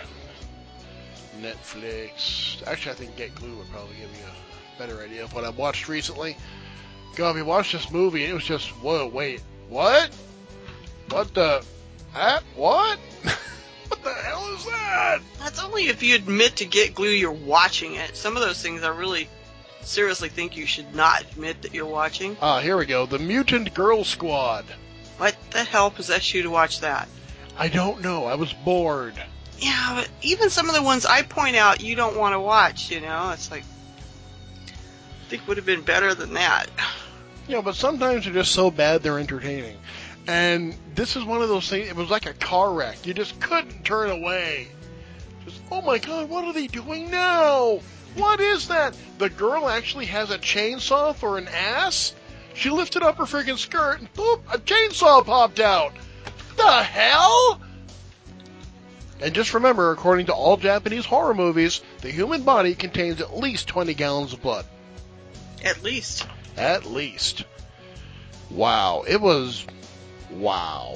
Speaker 1: Netflix. Actually, I think Get Glue would probably give you a better idea of what I've watched recently. God, we watched this movie and it was just, whoa, wait, what? What the? What? What the hell is that?
Speaker 5: That's only if you admit to Get Glue you're watching it. Some of those things I really seriously think you should not admit that you're watching.
Speaker 1: Here we go. The Mutant Girl Squad.
Speaker 5: What the hell possessed you to watch that?
Speaker 1: I don't know. I was bored.
Speaker 5: Yeah, but even some of the ones I point out you don't want to watch, you know? It's like, I think would have been better than that.
Speaker 1: You know, but sometimes they're just so bad they're entertaining. And this is one of those things, it was like a car wreck. You just couldn't turn away. Just, oh my God, what are they doing now? What is that? The girl actually has a chainsaw for an ass? She lifted up her friggin' skirt and boop, a chainsaw popped out. The hell? And just remember, according to all Japanese horror movies, the human body contains at least 20 gallons of blood.
Speaker 5: At least.
Speaker 1: At least. Wow. It was... wow.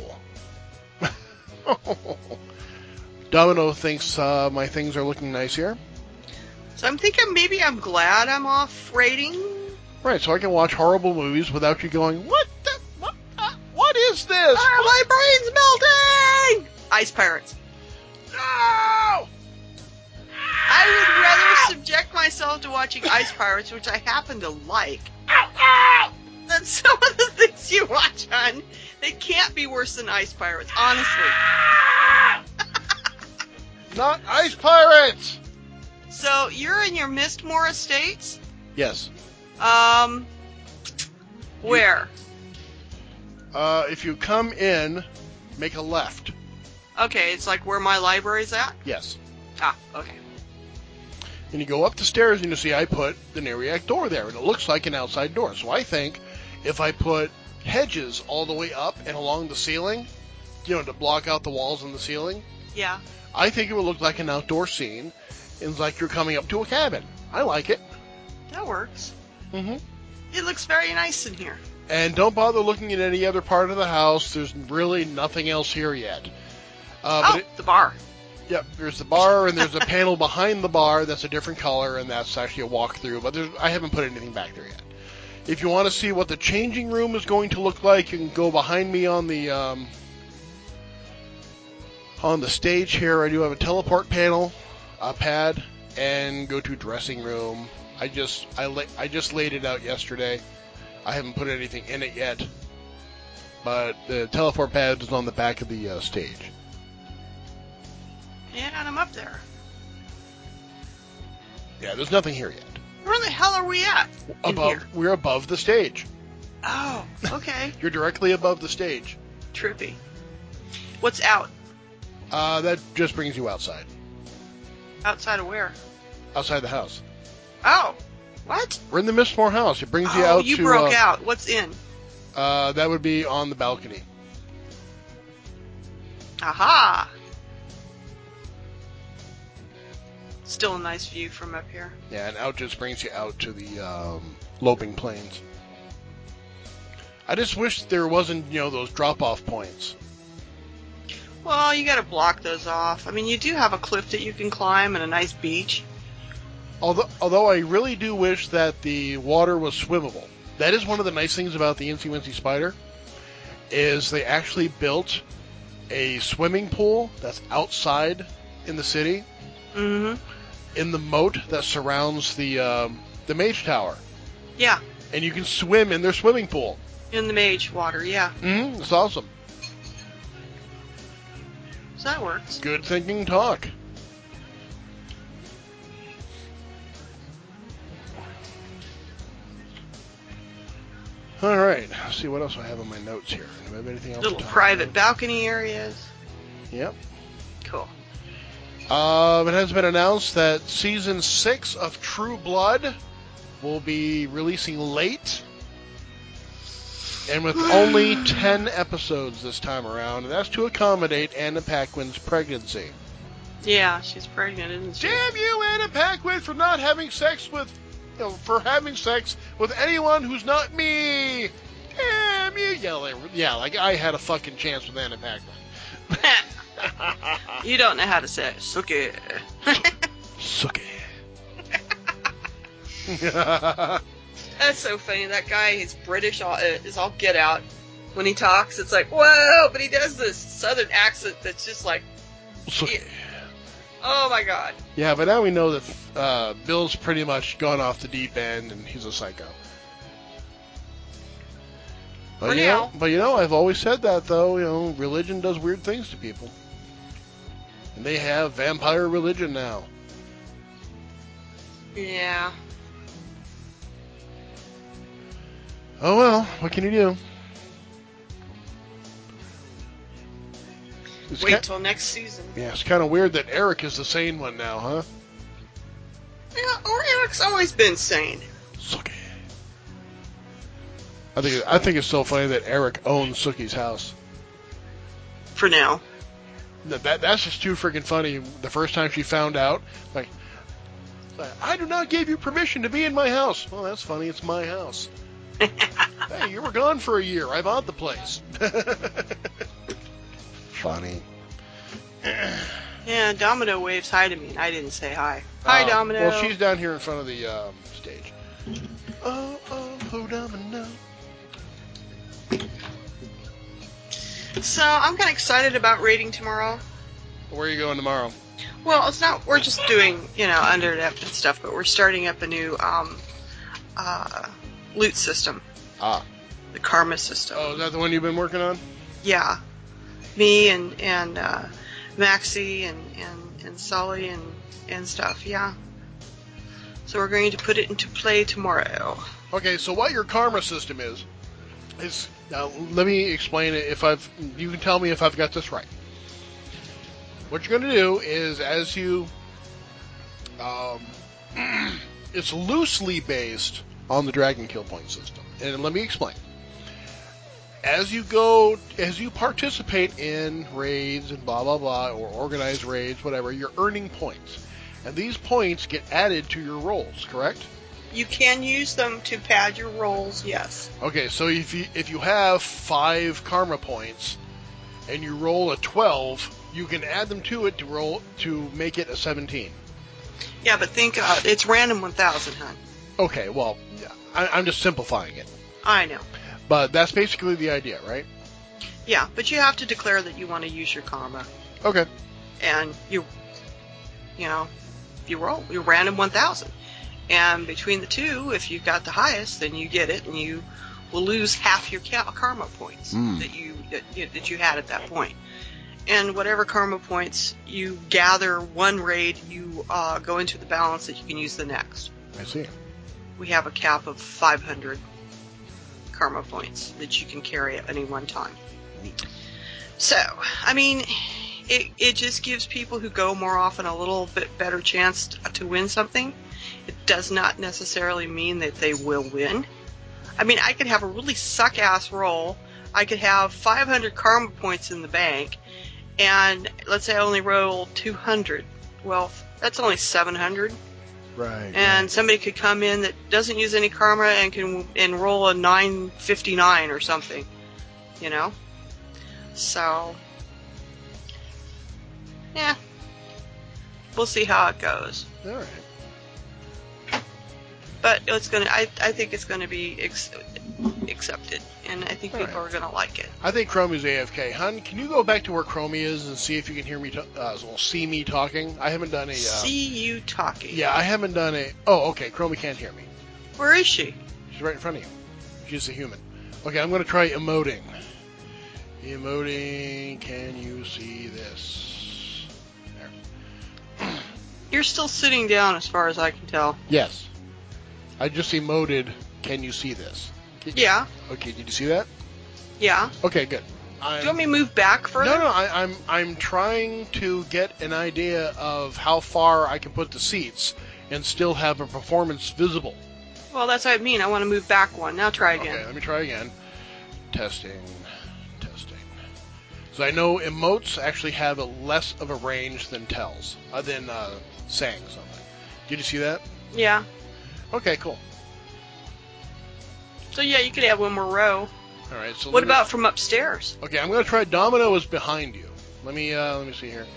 Speaker 1: Domino thinks my things are looking nice here.
Speaker 5: So I'm thinking maybe I'm glad I'm off rating.
Speaker 1: Right, so I can watch horrible movies without you going, what is this?
Speaker 5: My brain's melting! Ice Pirates.
Speaker 1: No!
Speaker 5: I would rather subject myself to watching Ice Pirates, which I happen to like, than some of the things you watch on. They can't be worse than Ice Pirates, honestly.
Speaker 1: Not Ice Pirates!
Speaker 5: So, you're in your Mistmore Estates?
Speaker 1: Yes.
Speaker 5: Where?
Speaker 1: If you come in, make a left.
Speaker 5: Okay, it's like where my library's at?
Speaker 1: Yes.
Speaker 5: Ah, okay.
Speaker 1: And you go up the stairs and you see I put the Neriac door there, and it looks like an outside door. So I think if I put hedges all the way up and along the ceiling, you know, to block out the walls and the ceiling,
Speaker 5: Yeah.
Speaker 1: I think it would look like an outdoor scene. It's like you're coming up to a cabin. I like it.
Speaker 5: That works.
Speaker 1: Mm-hmm.
Speaker 5: It looks very nice in here.
Speaker 1: And don't bother looking at any other part of the house. There's really nothing else here yet.
Speaker 5: The bar.
Speaker 1: Yep, there's the bar, and there's a panel behind the bar that's a different color, and that's actually a walkthrough, but I haven't put anything back there yet. If you want to see what the changing room is going to look like, you can go behind me on the stage here. I do have a teleport panel, a pad, and go to dressing room. I just laid it out yesterday. I haven't put anything in it yet, but the teleport pad is on the back of the stage.
Speaker 5: Yeah, and I'm up there.
Speaker 1: Yeah, there's nothing here yet.
Speaker 5: Where the hell are we at? In here?
Speaker 1: We're above the stage.
Speaker 5: Oh, okay.
Speaker 1: You're directly above the stage.
Speaker 5: Trippy. What's out?
Speaker 1: That just brings you outside.
Speaker 5: Outside of where?
Speaker 1: Outside the house.
Speaker 5: Oh, what?
Speaker 1: We're in the Mistmore house. It brings you
Speaker 5: Oh,
Speaker 1: out
Speaker 5: you
Speaker 1: to...
Speaker 5: broke out. What's in?
Speaker 1: That would be on the balcony.
Speaker 5: Aha! Still a nice view from up here.
Speaker 1: Yeah, and out just brings you out to the Loping Plains. I just wish there wasn't, those drop-off points.
Speaker 5: Well, you gotta block those off. I mean, you do have a cliff that you can climb and a nice beach.
Speaker 1: Although I really do wish that the water was swimmable. That is one of the nice things about the Incy Wincy Spider, is they actually built a swimming pool that's outside in the city, in the moat that surrounds the Mage Tower.
Speaker 5: Yeah,
Speaker 1: And you can swim in their swimming pool.
Speaker 5: in the mage water, yeah.
Speaker 1: It's awesome.
Speaker 5: So that works.
Speaker 1: Good thinking talk. All right. Let's see what else I have on my notes here. Do I have anything else?
Speaker 5: Little
Speaker 1: to talk
Speaker 5: private
Speaker 1: about?
Speaker 5: balcony areas.
Speaker 1: Yep.
Speaker 5: Cool.
Speaker 1: It has been announced that Season 6 of True Blood will be releasing late. And with only 10 episodes this time around, and that's to accommodate Anna Paquin's pregnancy.
Speaker 5: Yeah, she's pregnant, isn't she?
Speaker 1: Damn you, Anna Paquin, for not having sex with, for having sex with anyone who's not me. Damn you. Yeah, like I had a fucking chance with Anna Paquin.
Speaker 5: You don't know how to say it. Suck it.
Speaker 1: Suck it.
Speaker 5: That's so funny. That guy, he's British, is all get out. When he talks, it's like, whoa, but he does this southern accent that's just like,
Speaker 1: Suck it.
Speaker 5: Oh my god.
Speaker 1: Yeah, but now we know that Bill's pretty much gone off the deep end and he's a psycho. But
Speaker 5: For now.
Speaker 1: I've always said that though, religion does weird things to people. And they have vampire religion now.
Speaker 5: Yeah.
Speaker 1: Oh well, what can you do?
Speaker 5: Wait till next season.
Speaker 1: Yeah, it's kind of weird that Eric is the sane one now, huh?
Speaker 5: Yeah, or Eric's always been sane.
Speaker 1: Suki. I think it's so funny that Eric owns Suki's house.
Speaker 5: For now.
Speaker 1: That's just too freaking funny. The first time she found out, like, I do not give you permission to be in my house. Well, that's funny. It's my house. Hey, you were gone for a year. I bought the place. Funny.
Speaker 5: Yeah, Domino waves hi to me, and I didn't say hi. Hi, Domino.
Speaker 1: Well, she's down here in front of the stage. Oh, Domino.
Speaker 5: So, I'm kind of excited about raiding tomorrow.
Speaker 1: Where are you going tomorrow?
Speaker 5: Well, it's not, we're just doing, under depth and stuff, but we're starting up a new, loot system. The Karma system.
Speaker 1: Oh, is that the one you've been working on?
Speaker 5: Yeah. Me and Maxie and Sully and stuff, yeah. So we're going to put it into play tomorrow.
Speaker 1: Okay, so what your Karma system is now let me explain it you can tell me if I've got this right. What you're going to do is as you it's loosely based on the Dragon Kill Point system. And let me explain. As you participate in raids and blah, blah, blah, or organized raids, whatever, you're earning points. And these points get added to your rolls, correct?
Speaker 5: You can use them to pad your rolls, yes.
Speaker 1: Okay, so if you have 5 Karma points and you roll a 12, you can add them to it to make it a 17.
Speaker 5: Yeah, but think it's random 1,000, hon.
Speaker 1: Okay, well, I'm just simplifying it.
Speaker 5: I know.
Speaker 1: But that's basically the idea, right?
Speaker 5: Yeah, but you have to declare that you want to use your Karma.
Speaker 1: Okay.
Speaker 5: And you roll. You random 1,000. And between the two, if you've got the highest, then you get it, and you will lose half your Karma points that you had at that point. And whatever Karma points you gather one raid, you go into the balance that you can use the next.
Speaker 1: I see.
Speaker 5: We have a cap of 500 Karma points that you can carry at any one time.
Speaker 1: Neat.
Speaker 5: So, I mean, it just gives people who go more often a little bit better chance to win something. It does not necessarily mean that they will win. I mean, I could have a really suck-ass roll. I could have 500 Karma points in the bank, and let's say I only roll 200. Well, that's only 700.
Speaker 1: Right.
Speaker 5: And somebody could come in that doesn't use any Karma and can roll a 959 or something, So, yeah, we'll see how it goes.
Speaker 1: All right.
Speaker 5: But I think it's gonna be accepted, and I think people are gonna like it.
Speaker 1: I think Chromie's AFK. Hun, can you go back to where Chromie is and see if you can hear me, see me talking? I haven't done a...
Speaker 5: see you talking.
Speaker 1: Yeah, I haven't done a... Oh, okay, Chromie can't hear me.
Speaker 5: Where is she?
Speaker 1: She's right in front of you. She's a human. Okay, I'm going to try emoting. Emoting, can you see this? There.
Speaker 5: You're still sitting down as far as I can tell.
Speaker 1: Yes. I just emoted, can you see this?
Speaker 5: Yeah.
Speaker 1: Okay, did you see that?
Speaker 5: Yeah.
Speaker 1: Okay, good.
Speaker 5: Do you want me to move back further?
Speaker 1: No, I'm trying to get an idea of how far I can put the seats and still have a performance visible.
Speaker 5: Well, that's what I mean. I want to move back one. Now try again.
Speaker 1: Okay, let me try again. Testing. So I know emotes actually have a less of a range than tells, than saying something. Did you see that?
Speaker 5: Yeah.
Speaker 1: Okay, cool.
Speaker 5: So yeah, you could have one more row.
Speaker 1: All right. So
Speaker 5: What about from upstairs?
Speaker 1: Okay, I'm gonna try Domino is behind you. Let me see here.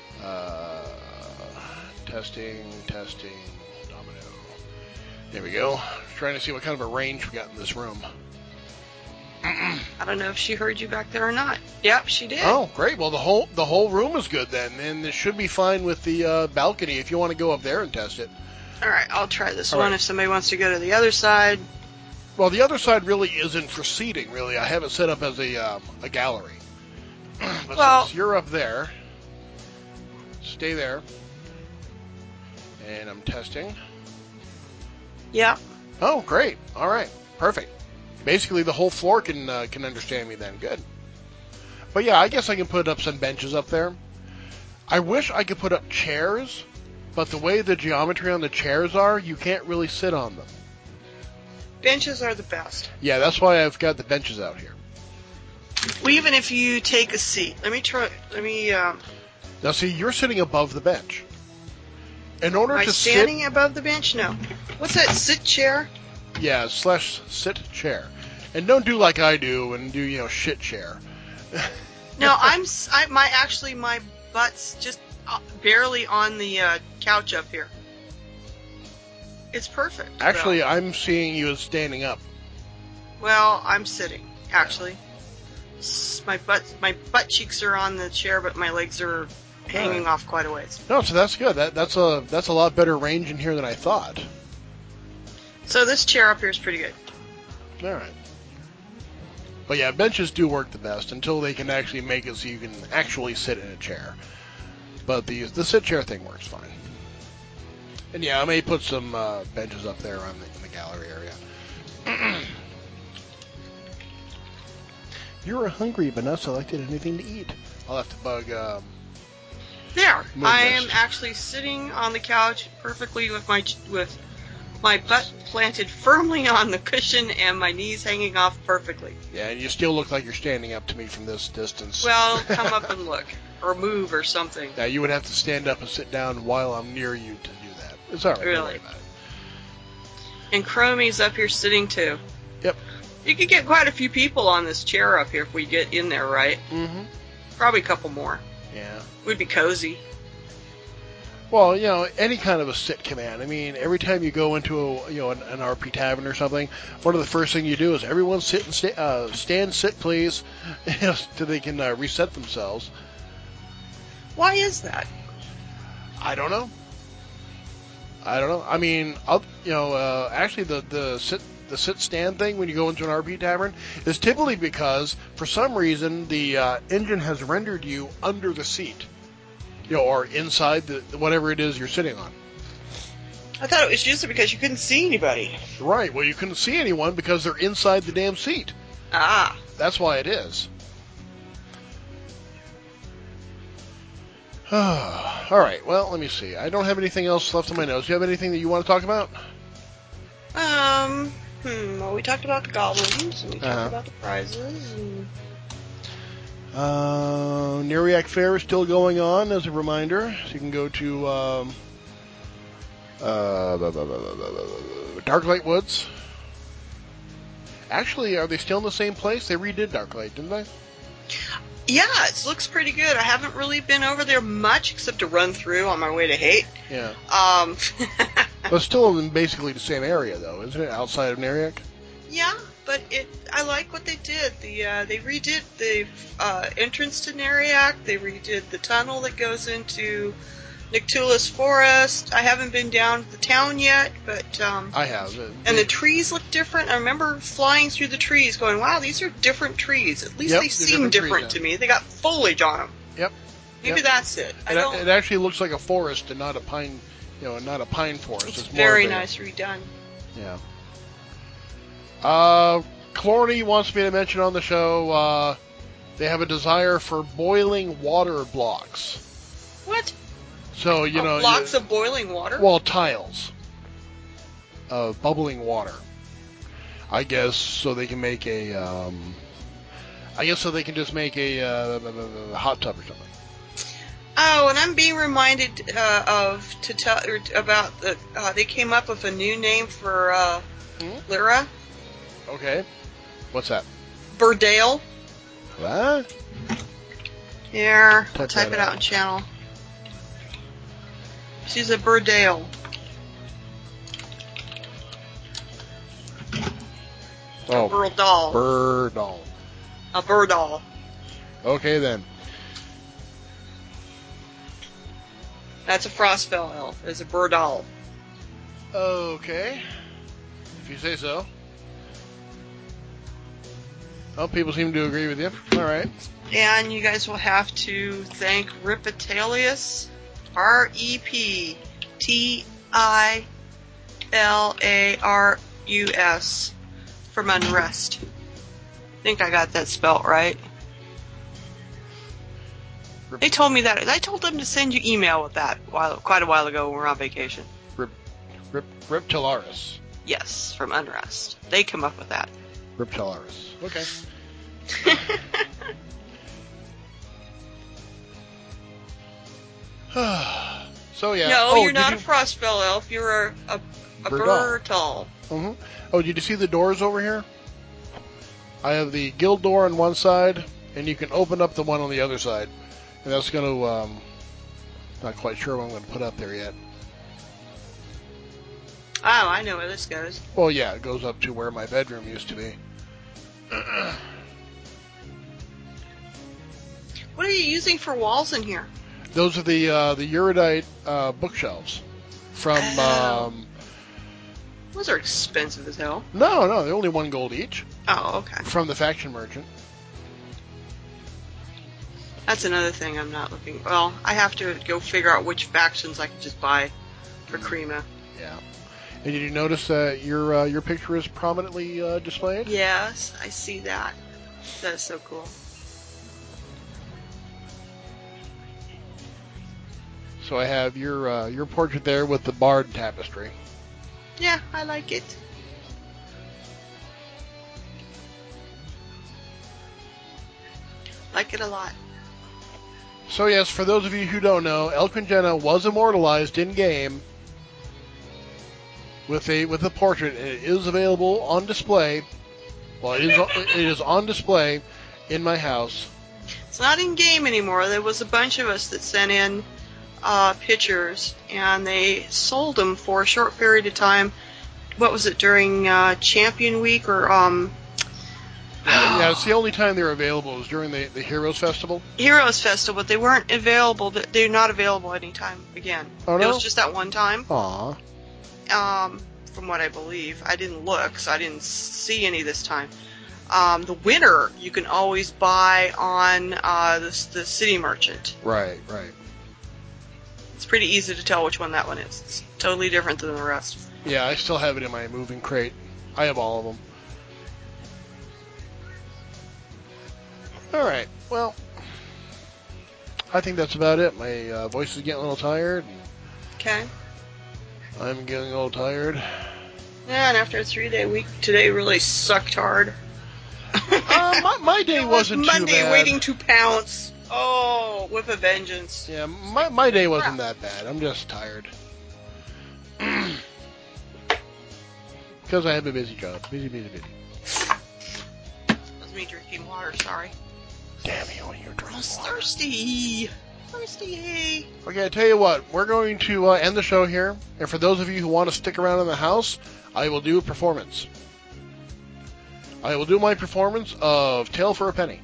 Speaker 1: Testing. Domino. There we go. Trying to see what kind of a range we got in this room.
Speaker 5: I don't know if she heard you back there or not. Yep, she did.
Speaker 1: Oh, great. Well, the whole room is good then, and it should be fine with the balcony if you want to go up there and test it.
Speaker 5: All right, I'll try this
Speaker 1: All
Speaker 5: one
Speaker 1: right.
Speaker 5: if somebody wants to go to the other side.
Speaker 1: Well, the other side really isn't for seating, really. I have it set up as a gallery. But
Speaker 5: Well-
Speaker 1: since you're up there, stay there. And I'm testing.
Speaker 5: Yep.
Speaker 1: Oh, great. All right. Perfect. Basically, the whole floor can understand me then. Good. But yeah, I guess I can put up some benches up there. I wish I could put up chairs, but the way the geometry on the chairs are, you can't really sit on them.
Speaker 5: Benches are the best.
Speaker 1: Yeah, that's why I've got the benches out here.
Speaker 5: Well, even if you take a seat, let me.
Speaker 1: Now, see, you're sitting above the bench. In order
Speaker 5: Am I
Speaker 1: to
Speaker 5: standing above the bench? No. What's that? Sit chair?
Speaker 1: sit, yeah, /sit chair, and don't do like I do and do shit chair.
Speaker 5: No, my butt's just barely on the couch up here. It's perfect.
Speaker 1: Actually,
Speaker 5: though.
Speaker 1: I'm seeing you as standing up.
Speaker 5: Well, I'm sitting. Actually, my butt cheeks are on the chair, but my legs are hanging off quite a ways.
Speaker 1: No, so that's good. That's a lot better range in here than I thought.
Speaker 5: So this chair up here is pretty good.
Speaker 1: All right. But yeah, benches do work the best until they can actually make it so you can actually sit in a chair. But the sit chair thing works fine. And yeah, I may put some benches up there in the gallery area. You're hungry, but not selected anything to eat. I'll have to bug.
Speaker 5: There,
Speaker 1: Moon
Speaker 5: I am
Speaker 1: dust.
Speaker 5: actually sitting on the couch perfectly with my butt planted firmly on the cushion and my knees hanging off perfectly.
Speaker 1: Yeah, and you still look like you're standing up to me from this distance.
Speaker 5: Well, come up and look, or move, or something.
Speaker 1: Yeah, you would have to stand up and sit down while I'm near you to do that. It's all right. Don't
Speaker 5: Really?
Speaker 1: worry about it.
Speaker 5: And Chromie's up here sitting too.
Speaker 1: Yep.
Speaker 5: You could get quite a few people on this chair up here if we get in there, right?
Speaker 1: Mm-hmm.
Speaker 5: Probably a couple more.
Speaker 1: Yeah.
Speaker 5: Would be cozy.
Speaker 1: Well, any kind of a sit command. I mean, every time you go into an RP tavern or something, one of the first thing you do is everyone sit and stand, sit, please, so they can reset themselves.
Speaker 5: Why is that?
Speaker 1: I don't know. I mean, actually, the sit stand thing when you go into an RP tavern is typically because for some reason the engine has rendered you under the seat. Or inside whatever it is you're sitting on.
Speaker 5: I thought it was usually because you couldn't see anybody.
Speaker 1: Right, well, you couldn't see anyone because they're inside the damn seat.
Speaker 5: Ah.
Speaker 1: That's why it is. Alright, well, let me see. I don't have anything else left on my notes. Do you have anything that you want to talk about?
Speaker 5: Well, we talked about the goblins, and we
Speaker 1: Uh-huh.
Speaker 5: talked about the prizes, and...
Speaker 1: Neriac Fair is still going on, as a reminder. So you can go to Darklight Woods. Actually, are they still in the same place? They redid Darklight, didn't they?
Speaker 5: Yeah, it looks pretty good. I haven't really been over there much, except to run through on my way to Hate.
Speaker 1: Yeah. But it's still in basically the same area, though, isn't it? Outside of Neriac?
Speaker 5: Yeah, but I like what they did. They redid the entrance to Neriac. They redid the tunnel that goes into Nictulus Forest. I haven't been down to the town yet, but
Speaker 1: I have.
Speaker 5: and the trees look different. I remember flying through the trees, going, "Wow, these are different trees." At least
Speaker 1: Yep,
Speaker 5: they
Speaker 1: they're
Speaker 5: seem
Speaker 1: different trees,
Speaker 5: different
Speaker 1: yeah.
Speaker 5: to me. They got foliage on them.
Speaker 1: Yep.
Speaker 5: Maybe
Speaker 1: Yep.
Speaker 5: that's it.
Speaker 1: It actually looks like a forest and not a pine, not a pine forest.
Speaker 5: It's
Speaker 1: more
Speaker 5: very
Speaker 1: of a-
Speaker 5: nice redone.
Speaker 1: Yeah. Clorny wants me to mention on the show, they have a desire for boiling water blocks.
Speaker 5: What?
Speaker 1: So,
Speaker 5: blocks of boiling water?
Speaker 1: Well, tiles of bubbling water. I guess so they can make a I guess so they can just make a hot tub or something.
Speaker 5: Oh, and I'm being reminded about they came up with a new name for Lyra.
Speaker 1: Okay. What's that?
Speaker 5: Burdale.
Speaker 1: What?
Speaker 5: Here, I'll
Speaker 1: Type
Speaker 5: type
Speaker 1: that
Speaker 5: it out
Speaker 1: out.
Speaker 5: in channel. She's a Burdale.
Speaker 1: Oh,
Speaker 5: Burdal.
Speaker 1: Birdall.
Speaker 5: A Burdal.
Speaker 1: Okay then.
Speaker 5: That's a Frostfell elf. It's a Burdal.
Speaker 1: Okay. If you say so. Oh, people seem to agree with you. All right.
Speaker 5: And you guys will have to thank Ripetalius, Reptilarus, from Unrest. I think I got that spelt right. They told me that. I told them to send you email with that quite a while ago when we were on vacation.
Speaker 1: Riptilarus.
Speaker 5: Yes, from Unrest. They come up with that.
Speaker 1: Riptilarus. Okay. So yeah.
Speaker 5: No,
Speaker 1: oh,
Speaker 5: you're not a Frostfell elf. You're a Burdal.
Speaker 1: Mm-hmm. Oh, did you see the doors over here? I have the guild door on one side, and you can open up the one on the other side. And that's going to, not quite sure what I'm going to put up there yet.
Speaker 5: Oh, I know where this goes.
Speaker 1: Well, yeah, it goes up to where my bedroom used to be.
Speaker 5: What are you using for walls in here?
Speaker 1: Those are the Uridite bookshelves from.
Speaker 5: Oh. Those are expensive as hell.
Speaker 1: No, they're only $1 each
Speaker 5: Oh, okay.
Speaker 1: from the Faction Merchant.
Speaker 5: That's another thing I'm not looking. Well, I have to go figure out which factions I can just buy for Krima.
Speaker 1: Yeah. And did you notice that your picture is prominently displayed?
Speaker 5: Yes, I see that. That is so cool.
Speaker 1: So I have your portrait there with the Bard tapestry.
Speaker 5: Yeah, I like it. Like it a lot.
Speaker 1: So yes, for those of you who don't know, Elquinjena was immortalized in game with a portrait, and it is available on display. Well, it is on display in my house.
Speaker 5: It's not in game anymore. There was a bunch of us that sent in pictures, and they sold them for a short period of time. What was it, during Champion Week or
Speaker 1: Yeah, it's the only time they're available is during the Heroes Festival.
Speaker 5: Heroes Festival, but they weren't available. They're not available anytime again.
Speaker 1: Oh, no?
Speaker 5: It was just that one time.
Speaker 1: Aw.
Speaker 5: From what I believe. I didn't look, so I didn't see any this time. The winner you can always buy on the City Merchant.
Speaker 1: Right.
Speaker 5: It's pretty easy to tell which one that one is. It's totally different than the rest.
Speaker 1: Yeah, I still have it in my moving crate. I have all of them. All right. Well, I think that's about it. My voice is getting a little tired.
Speaker 5: Okay.
Speaker 1: I'm getting a little tired.
Speaker 5: Yeah, and after a 3-day week, today really sucked hard.
Speaker 1: My day wasn't too
Speaker 5: Monday
Speaker 1: bad.
Speaker 5: waiting to pounce. Oh, with a vengeance.
Speaker 1: Yeah, my day wasn't that bad. I'm just tired. Because I have a busy job. Busy.
Speaker 5: That's me drinking water, sorry.
Speaker 1: Damn you, you're
Speaker 5: I
Speaker 1: drinking
Speaker 5: was
Speaker 1: water.
Speaker 5: thirsty.
Speaker 1: Okay, I tell you what. We're going to end the show here. And for those of you who want to stick around in the house, I will do a performance. I will do my performance of Tale for a Penny.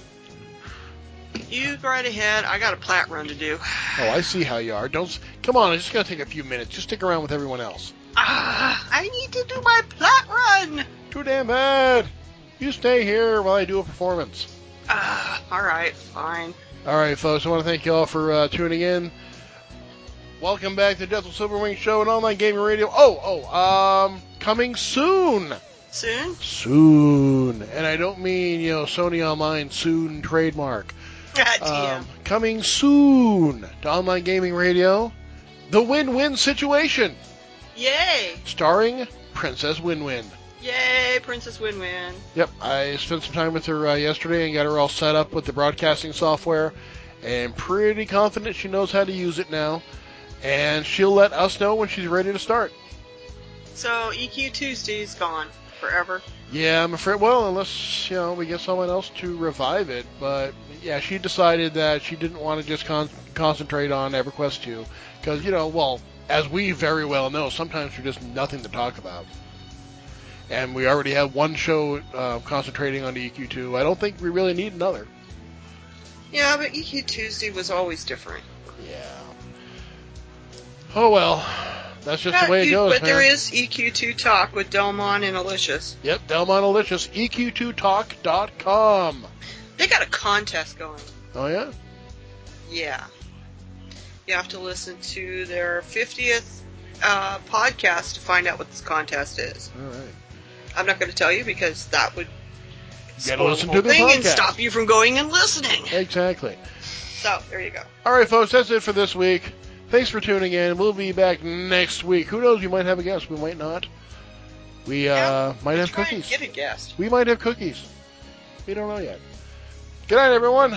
Speaker 5: You go right ahead. I got a plat run to do.
Speaker 1: Oh, I see how you are. Come on, it's just going to take a few minutes. Just stick around with everyone else.
Speaker 5: I need to do my plat run.
Speaker 1: Too damn bad. You stay here while I do a performance.
Speaker 5: Alright, fine.
Speaker 1: All right, folks, I want to thank you all for tuning in. Welcome back to the Jethro Silverwing Show and Online Gaming Radio. Coming soon.
Speaker 5: Soon?
Speaker 1: And I don't mean, Sony Online soon trademark.
Speaker 5: TM.
Speaker 1: Coming soon to Online Gaming Radio, The Win-Win Situation,
Speaker 5: Yay.
Speaker 1: starring Princess Win-Win.
Speaker 5: Yay, Princess Win-Win.
Speaker 1: Yep, I spent some time with her yesterday and got her all set up with the broadcasting software, and pretty confident she knows how to use it now, and she'll let us know when she's ready to start.
Speaker 5: So EQ Tuesday's gone forever.
Speaker 1: Yeah, I'm afraid, well, unless, we get someone else to revive it, but yeah, she decided that she didn't want to just concentrate on EverQuest 2, because, as we very well know, sometimes there's just nothing to talk about. And we already have one show concentrating on the EQ2. I don't think we really need another.
Speaker 5: Yeah, but EQ Tuesday was always different.
Speaker 1: Yeah. Oh, well. That's just the way it goes,
Speaker 5: but there is EQ2 Talk with Delmon and Alicious.
Speaker 1: Yep, Delmon Alicious. EQ2Talk.com.
Speaker 5: They got a contest going.
Speaker 1: Oh, yeah?
Speaker 5: Yeah. You have to listen to their 50th podcast to find out what this contest is.
Speaker 1: All right.
Speaker 5: I'm not going to tell you because that would
Speaker 1: You gotta listen to the podcast
Speaker 5: and stop you from going and listening.
Speaker 1: Exactly.
Speaker 5: So, there you go.
Speaker 1: All right, folks, that's it for this week. Thanks for tuning in. We'll be back next week. Who knows? We might have a guest. We might not. We might have cookies.
Speaker 5: Get a guest.
Speaker 1: We might have cookies. We don't know yet. Good night, everyone.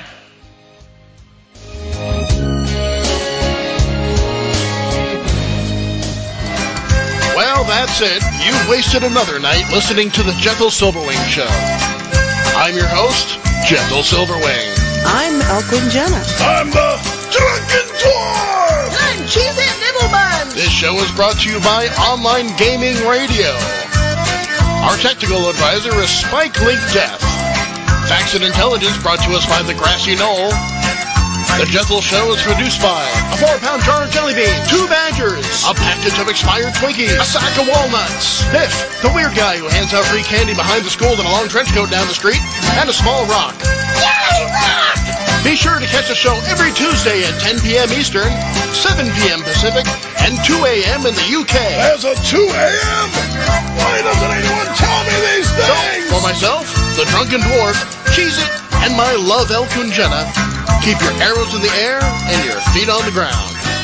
Speaker 1: Well, that's it. You've wasted another night listening to the Jethel Silverwing Show. I'm your host, Jethel Silverwing.
Speaker 2: I'm Elquin Jenna.
Speaker 4: I'm the Drunken Dwarf!
Speaker 2: I'm Cheez-It Nibblebuns.
Speaker 1: This show is brought to you by Online Gaming Radio. Our technical advisor is Spike Link Death. Facts and Intelligence brought to us by the Grassy Knoll. The Jethel Show is produced by a 4-pound jar of jelly beans, 2 badgers, a package of expired Twinkies, a sack of walnuts, Biff, the weird guy who hands out free candy behind the school in a long trench coat down the street, and a small rock.
Speaker 3: Yay, rock!
Speaker 1: Be sure to catch the show every Tuesday at 10 p.m. Eastern, 7 p.m. Pacific, and 2 a.m. in the UK.
Speaker 4: There's a 2 a.m.? Why doesn't anyone tell me these things?
Speaker 1: For myself, the Drunken Dwarf, Cheez-It, and my love Elquin Jenna, keep your arrows in the air and your feet on the ground.